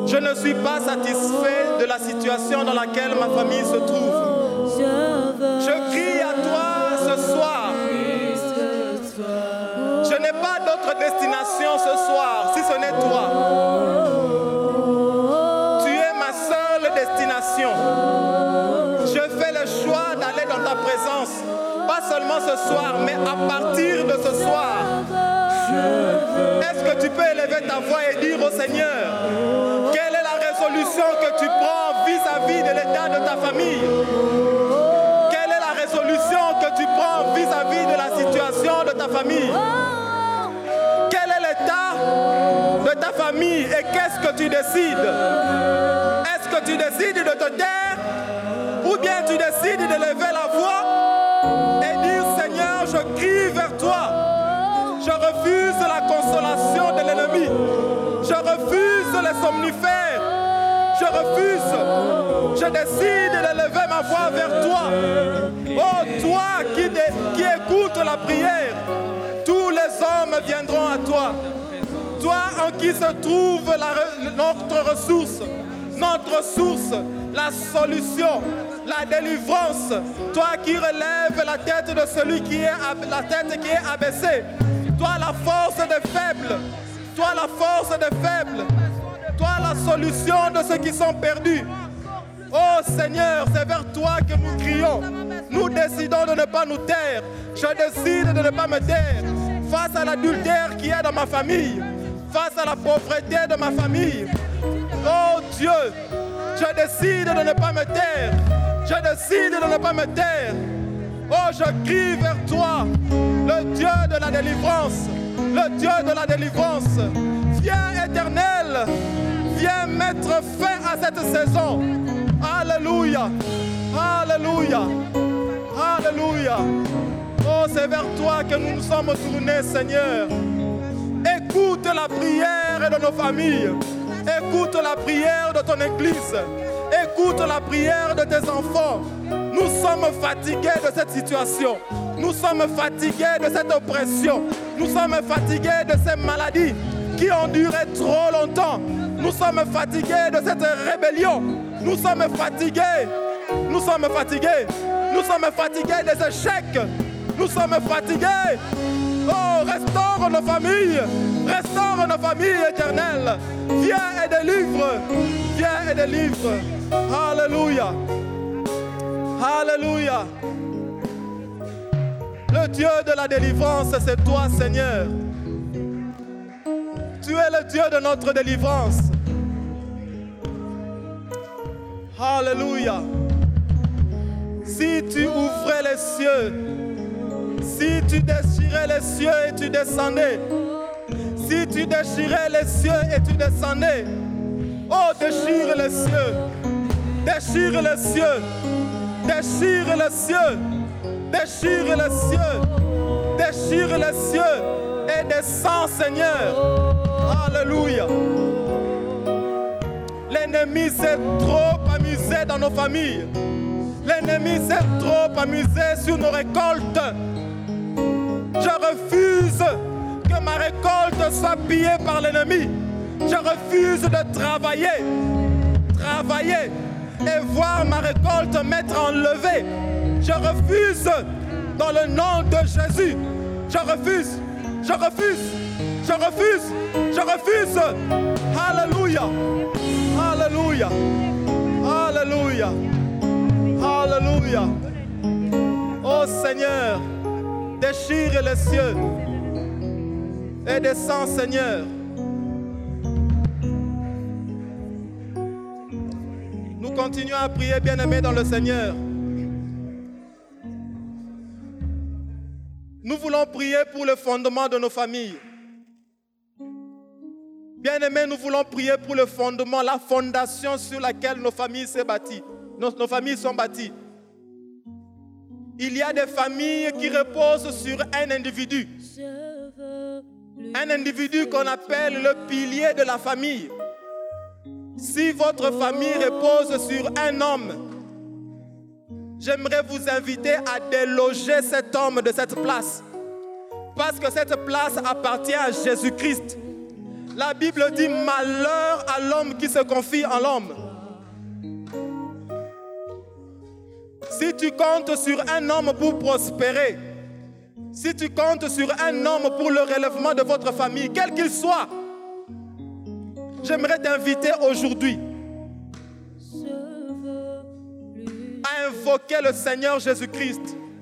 Je ne suis pas satisfait de la situation dans laquelle ma famille se trouve. Je crie à toi ce soir. Je n'ai pas d'autre destination ce soir si ce n'est toi. Tu es ma seule destination. Je fais le choix d'aller dans ta présence. Pas seulement ce soir, mais à partir de ce soir. Est-ce que tu peux élever ta voix et dire au Seigneur, quelle est la résolution que tu prends vis-à-vis de l'état de ta famille? Quelle est la résolution que tu prends vis-à-vis de la situation de ta famille? Quel est l'état de ta famille et qu'est-ce que tu décides? Est-ce que tu décides de te taire ou bien tu décides de lever la voix et dire Seigneur, je crie vers toi. Je refuse la consolation de l'ennemi. Je refuse les somnifères. Je refuse. Je décide de lever ma voix vers toi. Oh, toi qui écoutes la prière, tous les hommes viendront à toi. Toi en qui se trouve notre ressource, notre source, la solution, la délivrance. Toi qui relèves la tête de celui qui est abaissée. Toi la force des faibles. Toi la force des faibles. Toi la solution de ceux qui sont perdus. Oh Seigneur, c'est vers toi que nous crions. Nous décidons de ne pas nous taire. Je décide de ne pas me taire. Face à l'adultère qui est dans ma famille. Face à la pauvreté de ma famille. Oh Dieu, je décide de ne pas me taire. Je décide de ne pas me taire. Oh, je crie vers toi, le Dieu de la délivrance, le Dieu de la délivrance. Viens éternel, viens mettre fin à cette saison. Alléluia, alléluia, alléluia. Oh, c'est vers toi que nous nous sommes tournés, Seigneur. Écoute la prière de nos familles. Écoute la prière de ton église. Écoute la prière de tes enfants. Nous sommes fatigués de cette situation. Nous sommes fatigués de cette oppression. Nous sommes fatigués de ces maladies qui ont duré trop longtemps. Nous sommes fatigués de cette rébellion. Nous sommes fatigués. Nous sommes fatigués. Nous sommes fatigués des échecs. Nous sommes fatigués. Oh, restaure nos familles. Restaure nos familles éternelles. Viens et délivre. Viens et délivre. Alléluia. Alléluia. Le Dieu de la délivrance, c'est toi, Seigneur. Tu es le Dieu de notre délivrance. Alléluia. Si tu ouvrais les cieux, si tu déchirais les cieux et tu descendais, si tu déchirais les cieux et tu descendais, oh, déchire les cieux, déchire les cieux, déchire les cieux, déchire les cieux, déchire les cieux et descends, Seigneur. Alléluia. L'ennemi s'est trop amusé dans nos familles. L'ennemi s'est trop amusé sur nos récoltes. Je refuse que ma récolte soit pillée par l'ennemi. Je refuse de travailler et voir ma récolte m'être enlevée. Je refuse dans le nom de Jésus. Je refuse, je refuse, je refuse, je refuse. Alléluia, alléluia, alléluia, alléluia. Oh Seigneur, déchire les cieux et descends, Seigneur. Nous continuons à prier, bien-aimés dans le Seigneur. Nous voulons prier pour le fondement de nos familles. Bien-aimés, nous voulons prier pour le fondement, la fondation sur laquelle nos familles sont bâties. Nos familles sont bâties. Il y a des familles qui reposent sur un individu. Un individu qu'on appelle le pilier de la famille. Si votre famille repose sur un homme, j'aimerais vous inviter à déloger cet homme de cette place. Parce que cette place appartient à Jésus-Christ. La Bible dit malheur à l'homme qui se confie en l'homme. Si tu comptes sur un homme pour prospérer, si tu comptes sur un homme pour le relèvement de votre famille, quel qu'il soit, j'aimerais t'inviter aujourd'hui à invoquer le Seigneur Jésus-Christ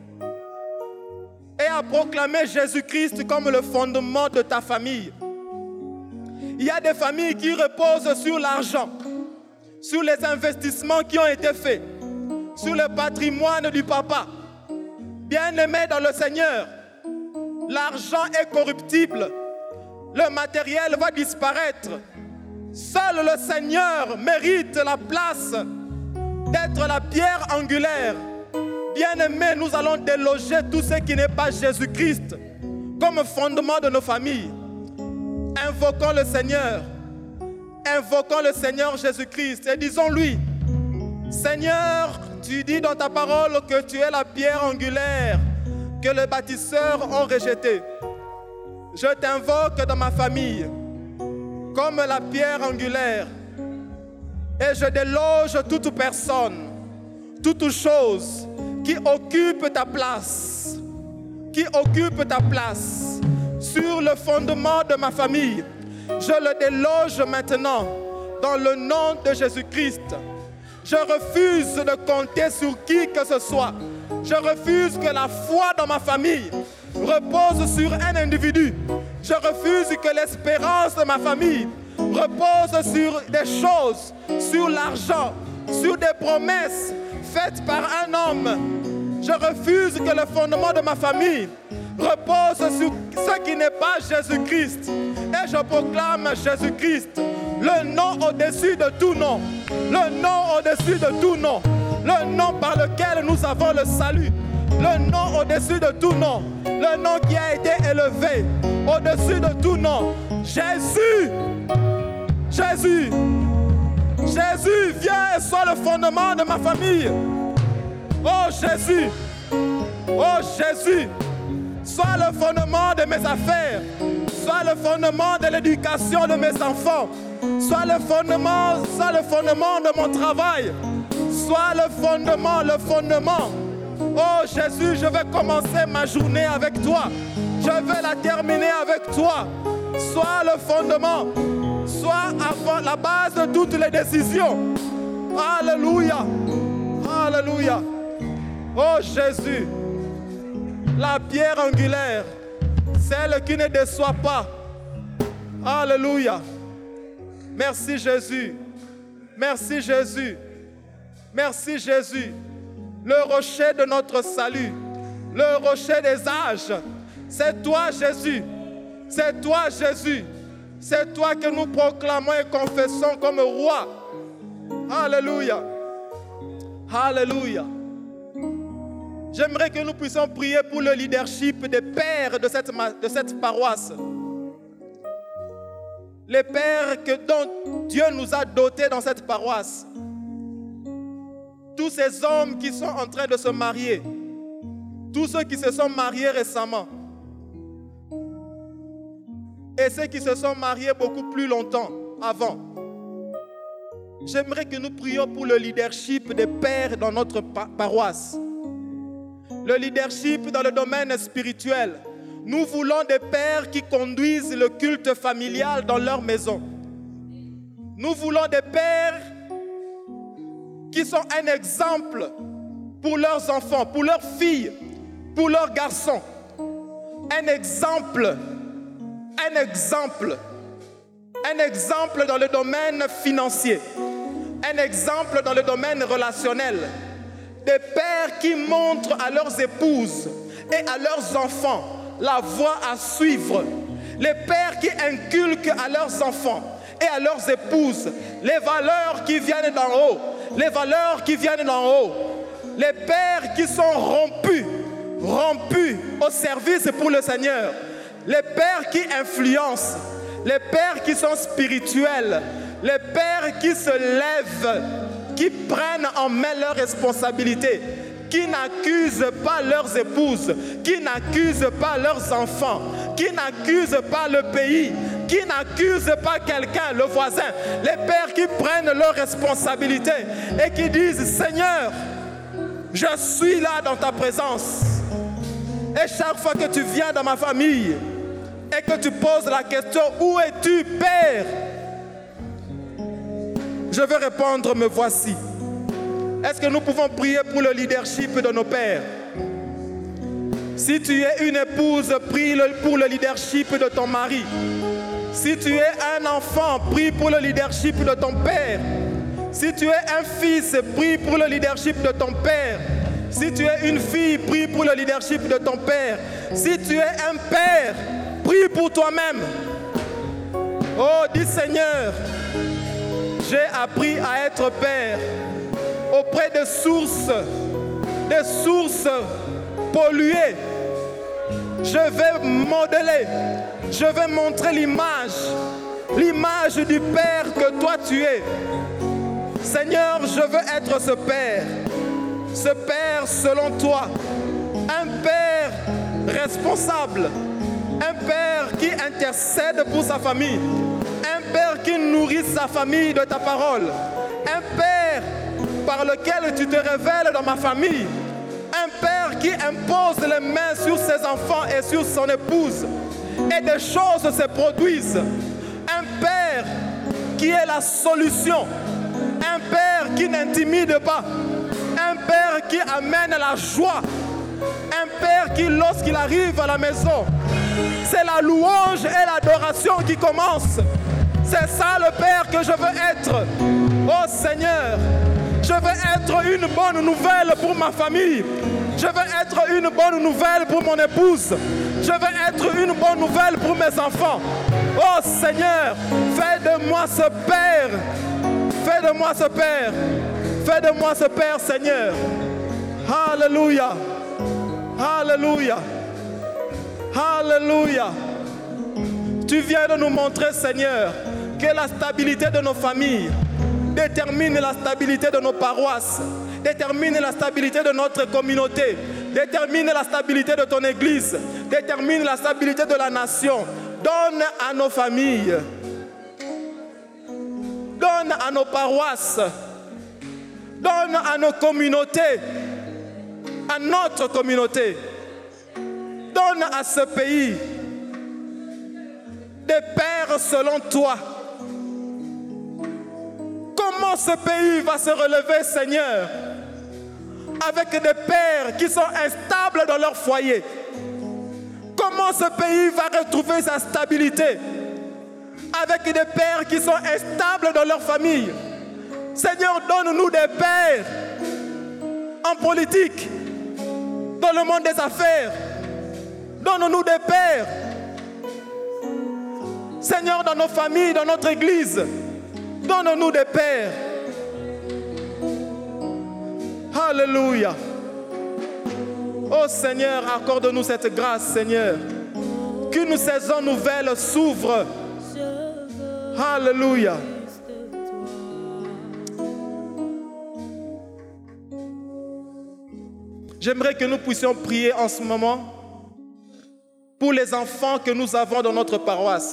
et à proclamer Jésus-Christ comme le fondement de ta famille. Il y a des familles qui reposent sur l'argent, sur les investissements qui ont été faits, sur le patrimoine du papa. Bien-aimé dans le Seigneur, l'argent est corruptible, le matériel va disparaître. Seul le Seigneur mérite la place d'être la pierre angulaire. Bien-aimés, nous allons déloger tout ce qui n'est pas Jésus-Christ comme fondement de nos familles. Invoquons le Seigneur. Invoquons le Seigneur Jésus-Christ et disons-lui, Seigneur, tu dis dans ta parole que tu es la pierre angulaire que les bâtisseurs ont rejetée. Je t'invoque dans ma famille comme la pierre angulaire et je déloge toute personne, toute chose qui occupe ta place, sur le fondement de ma famille. Je le déloge maintenant dans le nom de Jésus-Christ. Je refuse de compter sur qui que ce soit. Je refuse que la foi dans ma famille repose sur un individu. Je refuse que l'espérance de ma famille repose sur des choses, sur l'argent, sur des promesses faites par un homme. Je refuse que le fondement de ma famille repose sur ce qui n'est pas Jésus-Christ. Et je proclame Jésus-Christ, le nom au-dessus de tout nom, le nom au-dessus de tout nom, le nom par lequel nous avons le salut, le nom au-dessus de tout nom, le nom qui a été élevé au-dessus de tout nom. Jésus, Jésus, Jésus, viens et sois le fondement de ma famille. Oh Jésus, oh Jésus, sois le fondement de mes affaires, sois le fondement de l'éducation de mes enfants, sois le fondement de mon travail, sois le fondement. Oh Jésus, je vais commencer ma journée avec toi, je vais la terminer avec toi. Sois le fondement, sois avant la base de toutes les décisions. Alléluia, alléluia. Oh Jésus, la pierre angulaire, celle qui ne déçoit pas. Alléluia. Merci Jésus. Merci Jésus. Merci Jésus. Le rocher de notre salut. Le rocher des âges. C'est toi Jésus. C'est toi Jésus. C'est toi que nous proclamons et confessons comme roi. Alléluia. Alléluia. J'aimerais que nous puissions prier pour le leadership des pères de cette paroisse. Les pères dont Dieu nous a dotés dans cette paroisse. Tous ces hommes qui sont en train de se marier. Tous ceux qui se sont mariés récemment. Et ceux qui se sont mariés beaucoup plus longtemps avant. J'aimerais que nous prions pour le leadership des pères dans notre paroisse. Le leadership dans le domaine spirituel. Nous voulons des pères qui conduisent le culte familial dans leur maison. Nous voulons des pères qui sont un exemple pour leurs enfants, pour leurs filles, pour leurs garçons. Un exemple dans le domaine financier, un exemple dans le domaine relationnel. Des pères qui montrent à leurs épouses et à leurs enfants la voie à suivre. Les pères qui inculquent à leurs enfants et à leurs épouses les valeurs qui viennent d'en haut. Les valeurs qui viennent d'en haut. Les pères qui sont rompus au service pour le Seigneur. Les pères qui influencent. Les pères qui sont spirituels. Les pères qui se lèvent, qui prennent en main leurs responsabilités, qui n'accusent pas leurs épouses, qui n'accusent pas leurs enfants, qui n'accusent pas le pays, qui n'accusent pas quelqu'un, le voisin. Les pères qui prennent leurs responsabilités et qui disent, Seigneur, je suis là dans ta présence. Et chaque fois que tu viens dans ma famille et que tu poses la question, où es-tu, Père? Je vais répondre, me voici. Est-ce que nous pouvons prier pour le leadership de nos pères? Si tu es une épouse, prie pour le leadership de ton mari. Si tu es un enfant, prie pour le leadership de ton père. Si tu es un fils, prie pour le leadership de ton père. Si tu es une fille, prie pour le leadership de ton père. Si tu es un père, prie pour toi-même. Oh, dis Seigneur, j'ai appris à être père auprès de sources polluées. Je vais modeler, je vais montrer l'image du Père que toi tu es. Seigneur, je veux être ce Père selon toi, un Père responsable, un Père qui intercède pour sa famille, un Père qui nourrit sa famille de ta parole, un Père par lequel tu te révèles dans ma famille, un Père qui impose les mains sur ses enfants et sur son épouse et des choses se produisent, un Père qui est la solution, un Père qui n'intimide pas, un Père qui amène la joie, un Père qui, lorsqu'il arrive à la maison, c'est la louange et l'adoration qui commence. C'est ça le Père que je veux être. Oh Seigneur, je veux être une bonne nouvelle pour ma famille. Je veux être une bonne nouvelle pour mon épouse. Je veux être une bonne nouvelle pour mes enfants. Oh Seigneur, fais de moi ce Père. Fais de moi ce Père. Fais de moi ce Père, Seigneur. Alléluia. Alléluia. Alléluia. Tu viens de nous montrer, Seigneur, que la stabilité de nos familles détermine la stabilité de nos paroisses, détermine la stabilité de notre communauté, détermine la stabilité de ton église, détermine la stabilité de la nation. Donne à nos familles, donne à nos paroisses, donne à nos communautés, à notre communauté, donne à ce pays des pères selon toi. Comment ce pays va se relever, Seigneur, avec des pères qui sont instables dans leur foyer? Comment ce pays va retrouver sa stabilité avec des pères qui sont instables dans leur famille? Seigneur, donne-nous des pères en politique, dans le monde des affaires. Donne-nous des pères, Seigneur, dans nos familles, dans notre église. Donne-nous des pères. Alléluia. Oh Seigneur, accorde-nous cette grâce, Seigneur. Qu'une saison nouvelle s'ouvre. Alléluia. J'aimerais que nous puissions prier en ce moment pour les enfants que nous avons dans notre paroisse.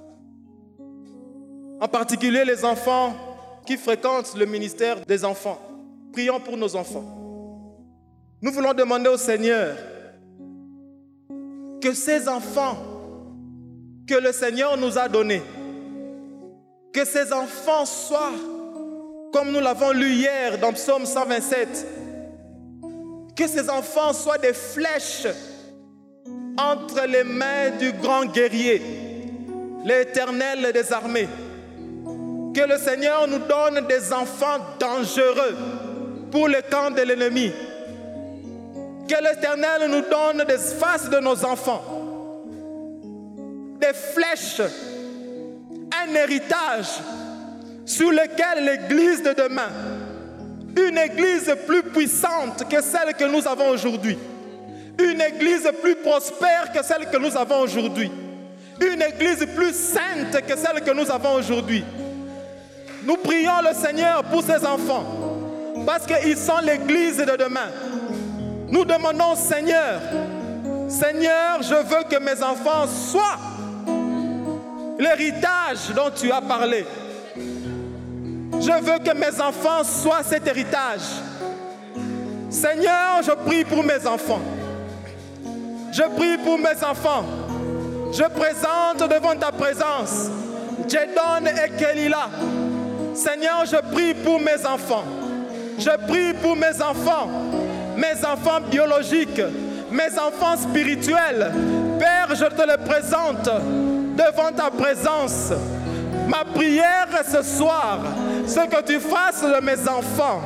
En particulier les enfants qui fréquentent le ministère des enfants. Prions pour nos enfants. Nous voulons demander au Seigneur que ces enfants que le Seigneur nous a donnés, que ces enfants soient, comme nous l'avons lu hier dans Psaume 127, que ces enfants soient des flèches entre les mains du grand guerrier, l'Éternel des armées. Que le Seigneur nous donne des enfants dangereux pour le camp de l'ennemi. Que l'Éternel nous donne des faces de nos enfants, des flèches, un héritage sur lequel l'Église de demain, une Église plus puissante que celle que nous avons aujourd'hui, une Église plus prospère que celle que nous avons aujourd'hui, une Église plus sainte que celle que nous avons aujourd'hui. Nous prions le Seigneur pour ces enfants, parce qu'ils sont l'Église de demain. Nous demandons, Seigneur, Seigneur, je veux que mes enfants soient l'héritage dont tu as parlé. Je veux que mes enfants soient cet héritage. Seigneur, je prie pour mes enfants. Je prie pour mes enfants. Je présente devant ta présence Jedon et Kelila. Seigneur, je prie pour mes enfants. Je prie pour mes enfants biologiques, mes enfants spirituels. Père, je te les présente devant ta présence. Ma prière ce soir, c'est que tu fasses de mes enfants,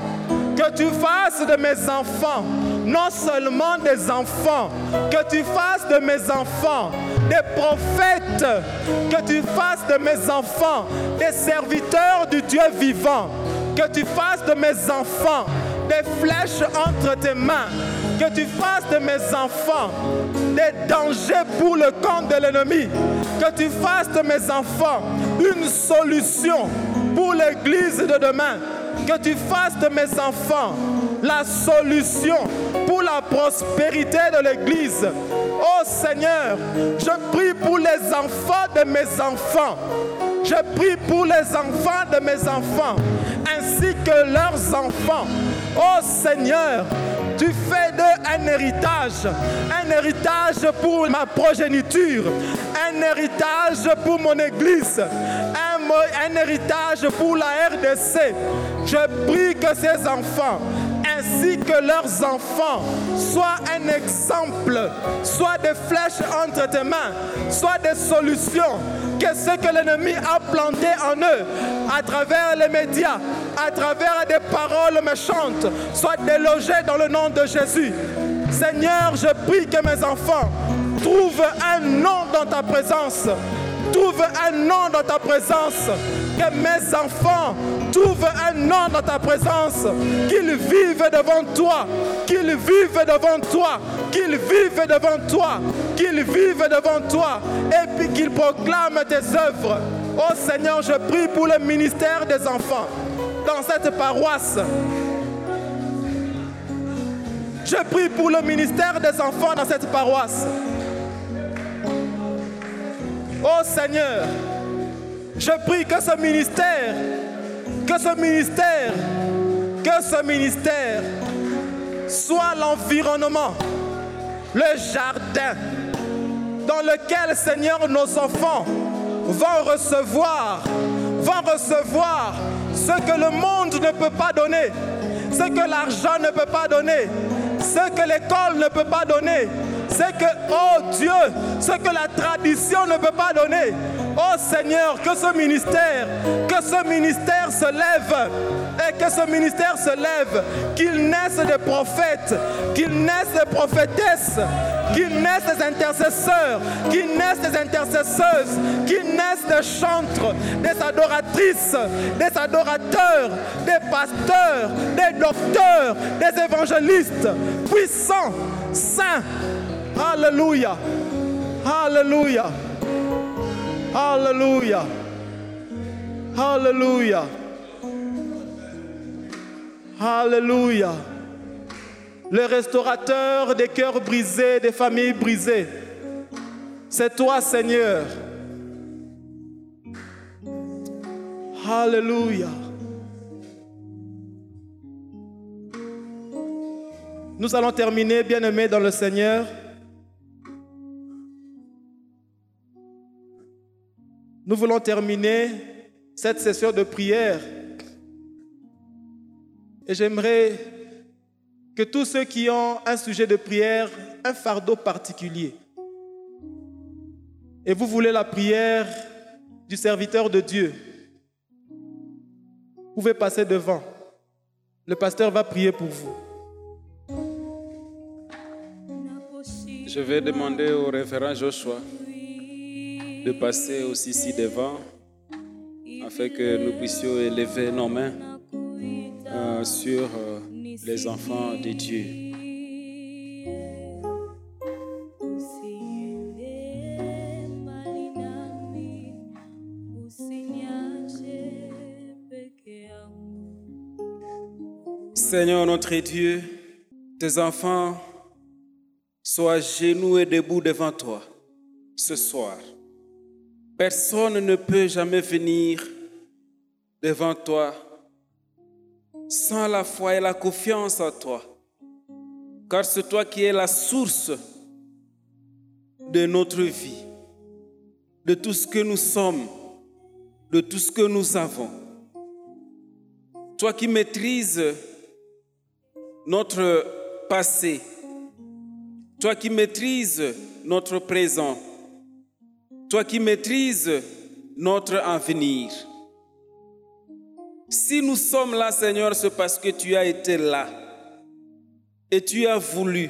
non seulement des enfants, que tu fasses de mes enfants des prophètes, que tu fasses de mes enfants des serviteurs du Dieu vivant, que tu fasses de mes enfants des flèches entre tes mains, que tu fasses de mes enfants des dangers pour le camp de l'ennemi, que tu fasses de mes enfants une solution pour l'église de demain, que tu fasses de mes enfants la solution pour la prospérité de l'église. Oh Seigneur, je prie pour les enfants de mes enfants. Je prie pour les enfants de mes enfants, ainsi que leurs enfants. Oh Seigneur, tu fais d'eux un héritage pour ma progéniture, un héritage pour mon église, un héritage pour la RDC. Je prie que ces enfants, ainsi que leurs enfants, soient un exemple, soit des flèches entre tes mains, soit des solutions, que ce que l'ennemi a planté en eux, à travers les médias, à travers des paroles méchantes, soit délogé dans le nom de Jésus. Seigneur, je prie que mes enfants trouvent un nom dans ta présence. Trouve un nom dans ta présence. Que mes enfants trouvent un nom dans ta présence. Qu'ils vivent devant toi. Qu'ils vivent devant toi. Qu'ils vivent devant toi. Qu'ils vivent devant toi. Et puis qu'ils proclament tes œuvres. Oh Seigneur, je prie pour le ministère des enfants dans cette paroisse. Je prie pour le ministère des enfants dans cette paroisse. Oh Seigneur, je prie que ce ministère soit l'environnement, le jardin dans lequel, Seigneur, nos enfants vont recevoir ce que le monde ne peut pas donner, ce que l'argent ne peut pas donner, ce que l'école ne peut pas donner, ce que, oh Dieu, ce que la tradition ne peut pas donner. Oh Seigneur, que ce ministère se lève, et que ce ministère se lève, qu'il naisse des prophètes, qu'il naisse des prophétesses, qu'il naisse des intercesseurs, qu'il naisse des intercesseuses, qu'il naisse des chantres, des adoratrices, des adorateurs, des pasteurs, des docteurs, des évangélistes, puissants, saints. Alléluia, alléluia, alléluia, alléluia, alléluia. Le restaurateur des cœurs brisés, des familles brisées, c'est toi, Seigneur. Alléluia. Nous allons terminer, bien-aimés dans le Seigneur. Nous voulons terminer cette session de prière. Et j'aimerais que tous ceux qui ont un sujet de prière, un fardeau particulier, et vous voulez la prière du serviteur de Dieu, vous pouvez passer devant. Le pasteur va prier pour vous. Je vais demander au révérend Joshua de passer aussi ici devant afin que nous puissions élever nos mains sur les enfants de Dieu. Seigneur notre Dieu, tes enfants soient genoux et debout devant toi ce soir. Personne ne peut jamais venir devant toi sans la foi et la confiance en toi. Car c'est toi qui es la source de notre vie, de tout ce que nous sommes, de tout ce que nous avons. Toi qui maîtrises notre passé, toi qui maîtrises notre présent, toi qui maîtrises notre avenir. Si nous sommes là, Seigneur, c'est parce que tu as été là et tu as voulu.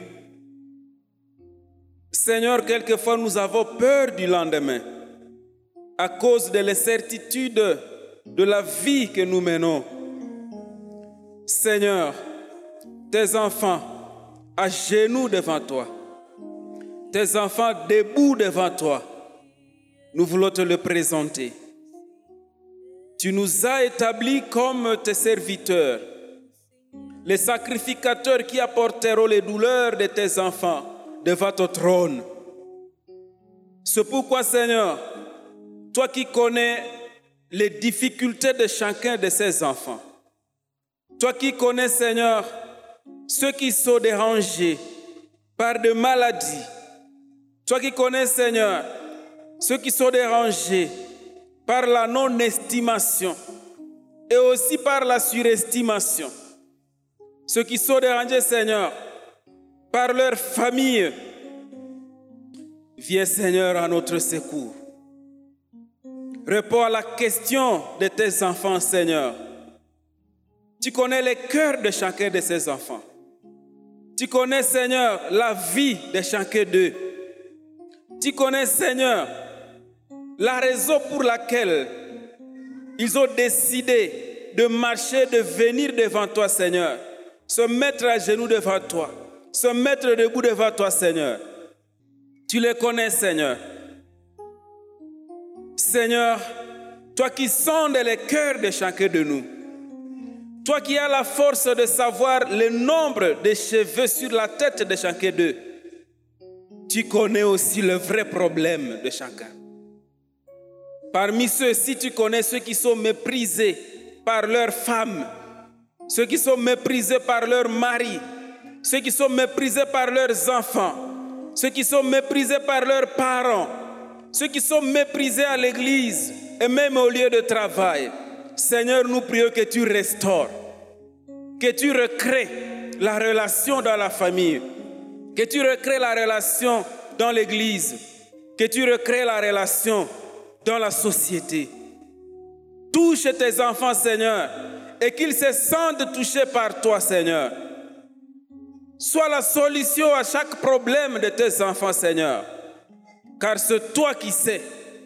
Seigneur, quelquefois nous avons peur du lendemain à cause de l'incertitude de la vie que nous menons. Seigneur, tes enfants à genoux devant toi, tes enfants debout devant toi, nous voulons te le présenter. Tu nous as établis comme tes serviteurs, les sacrificateurs qui apporteront les douleurs de tes enfants devant ton trône. C'est pourquoi, Seigneur, toi qui connais les difficultés de chacun de ces enfants, toi qui connais, Seigneur, ceux qui sont dérangés par des maladies, toi qui connais, Seigneur, ceux qui sont dérangés par la non-estimation et aussi par la surestimation, ceux qui sont dérangés, Seigneur, par leur famille, viens, Seigneur, à notre secours. Réponds à la question de tes enfants, Seigneur. Tu connais les cœurs de chacun de ces enfants. Tu connais, Seigneur, la vie de chacun d'eux. Tu connais, Seigneur, la raison pour laquelle ils ont décidé de marcher, de venir devant toi, Seigneur, se mettre à genoux devant toi, se mettre debout devant toi, Seigneur. Tu les connais, Seigneur. Seigneur, toi qui sondes les cœurs de chacun de nous, toi qui as la force de savoir le nombre de cheveux sur la tête de chacun d'eux, tu connais aussi le vrai problème de chacun. Parmi ceux-ci, tu connais ceux qui sont méprisés par leurs femmes, ceux qui sont méprisés par leurs maris, ceux qui sont méprisés par leurs enfants, ceux qui sont méprisés par leurs parents, ceux qui sont méprisés à l'église et même au lieu de travail. Seigneur, nous prions que tu restaures, que tu recrées la relation dans la famille, que tu recrées la relation dans l'église, que tu recrées la relation dans la société. Touche tes enfants, Seigneur, et qu'ils se sentent touchés par toi, Seigneur. Sois la solution à chaque problème de tes enfants, Seigneur, car c'est toi qui sais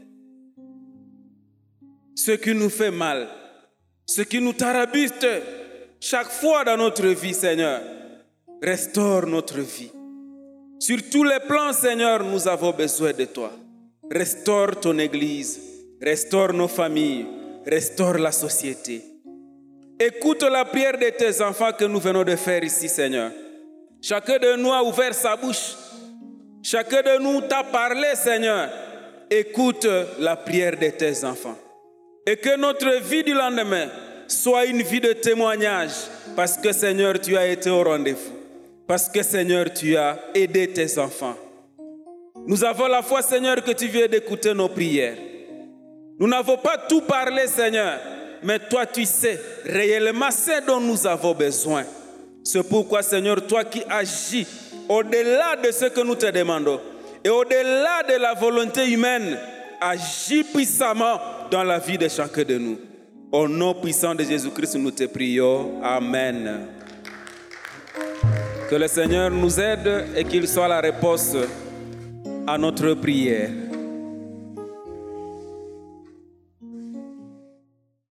ce qui nous fait mal, ce qui nous tarabuste chaque fois dans notre vie, Seigneur. Restaure notre vie. Sur tous les plans, Seigneur, nous avons besoin de toi. Restaure ton Église, restaure nos familles, restaure la société. Écoute la prière de tes enfants que nous venons de faire ici, Seigneur. Chacun de nous a ouvert sa bouche. Chacun de nous t'a parlé, Seigneur. Écoute la prière de tes enfants. Et que notre vie du lendemain soit une vie de témoignage. Parce que, Seigneur, tu as été au rendez-vous. Parce que, Seigneur, tu as aidé tes enfants. Nous avons la foi, Seigneur, que tu viens d'écouter nos prières. Nous n'avons pas tout parlé, Seigneur. Mais toi, tu sais réellement ce dont nous avons besoin. C'est pourquoi, Seigneur, toi qui agis au-delà de ce que nous te demandons et au-delà de la volonté humaine, agis puissamment dans la vie de chacun de nous. Au nom puissant de Jésus-Christ, nous te prions. Amen. Que le Seigneur nous aide et qu'il soit la réponse à notre prière.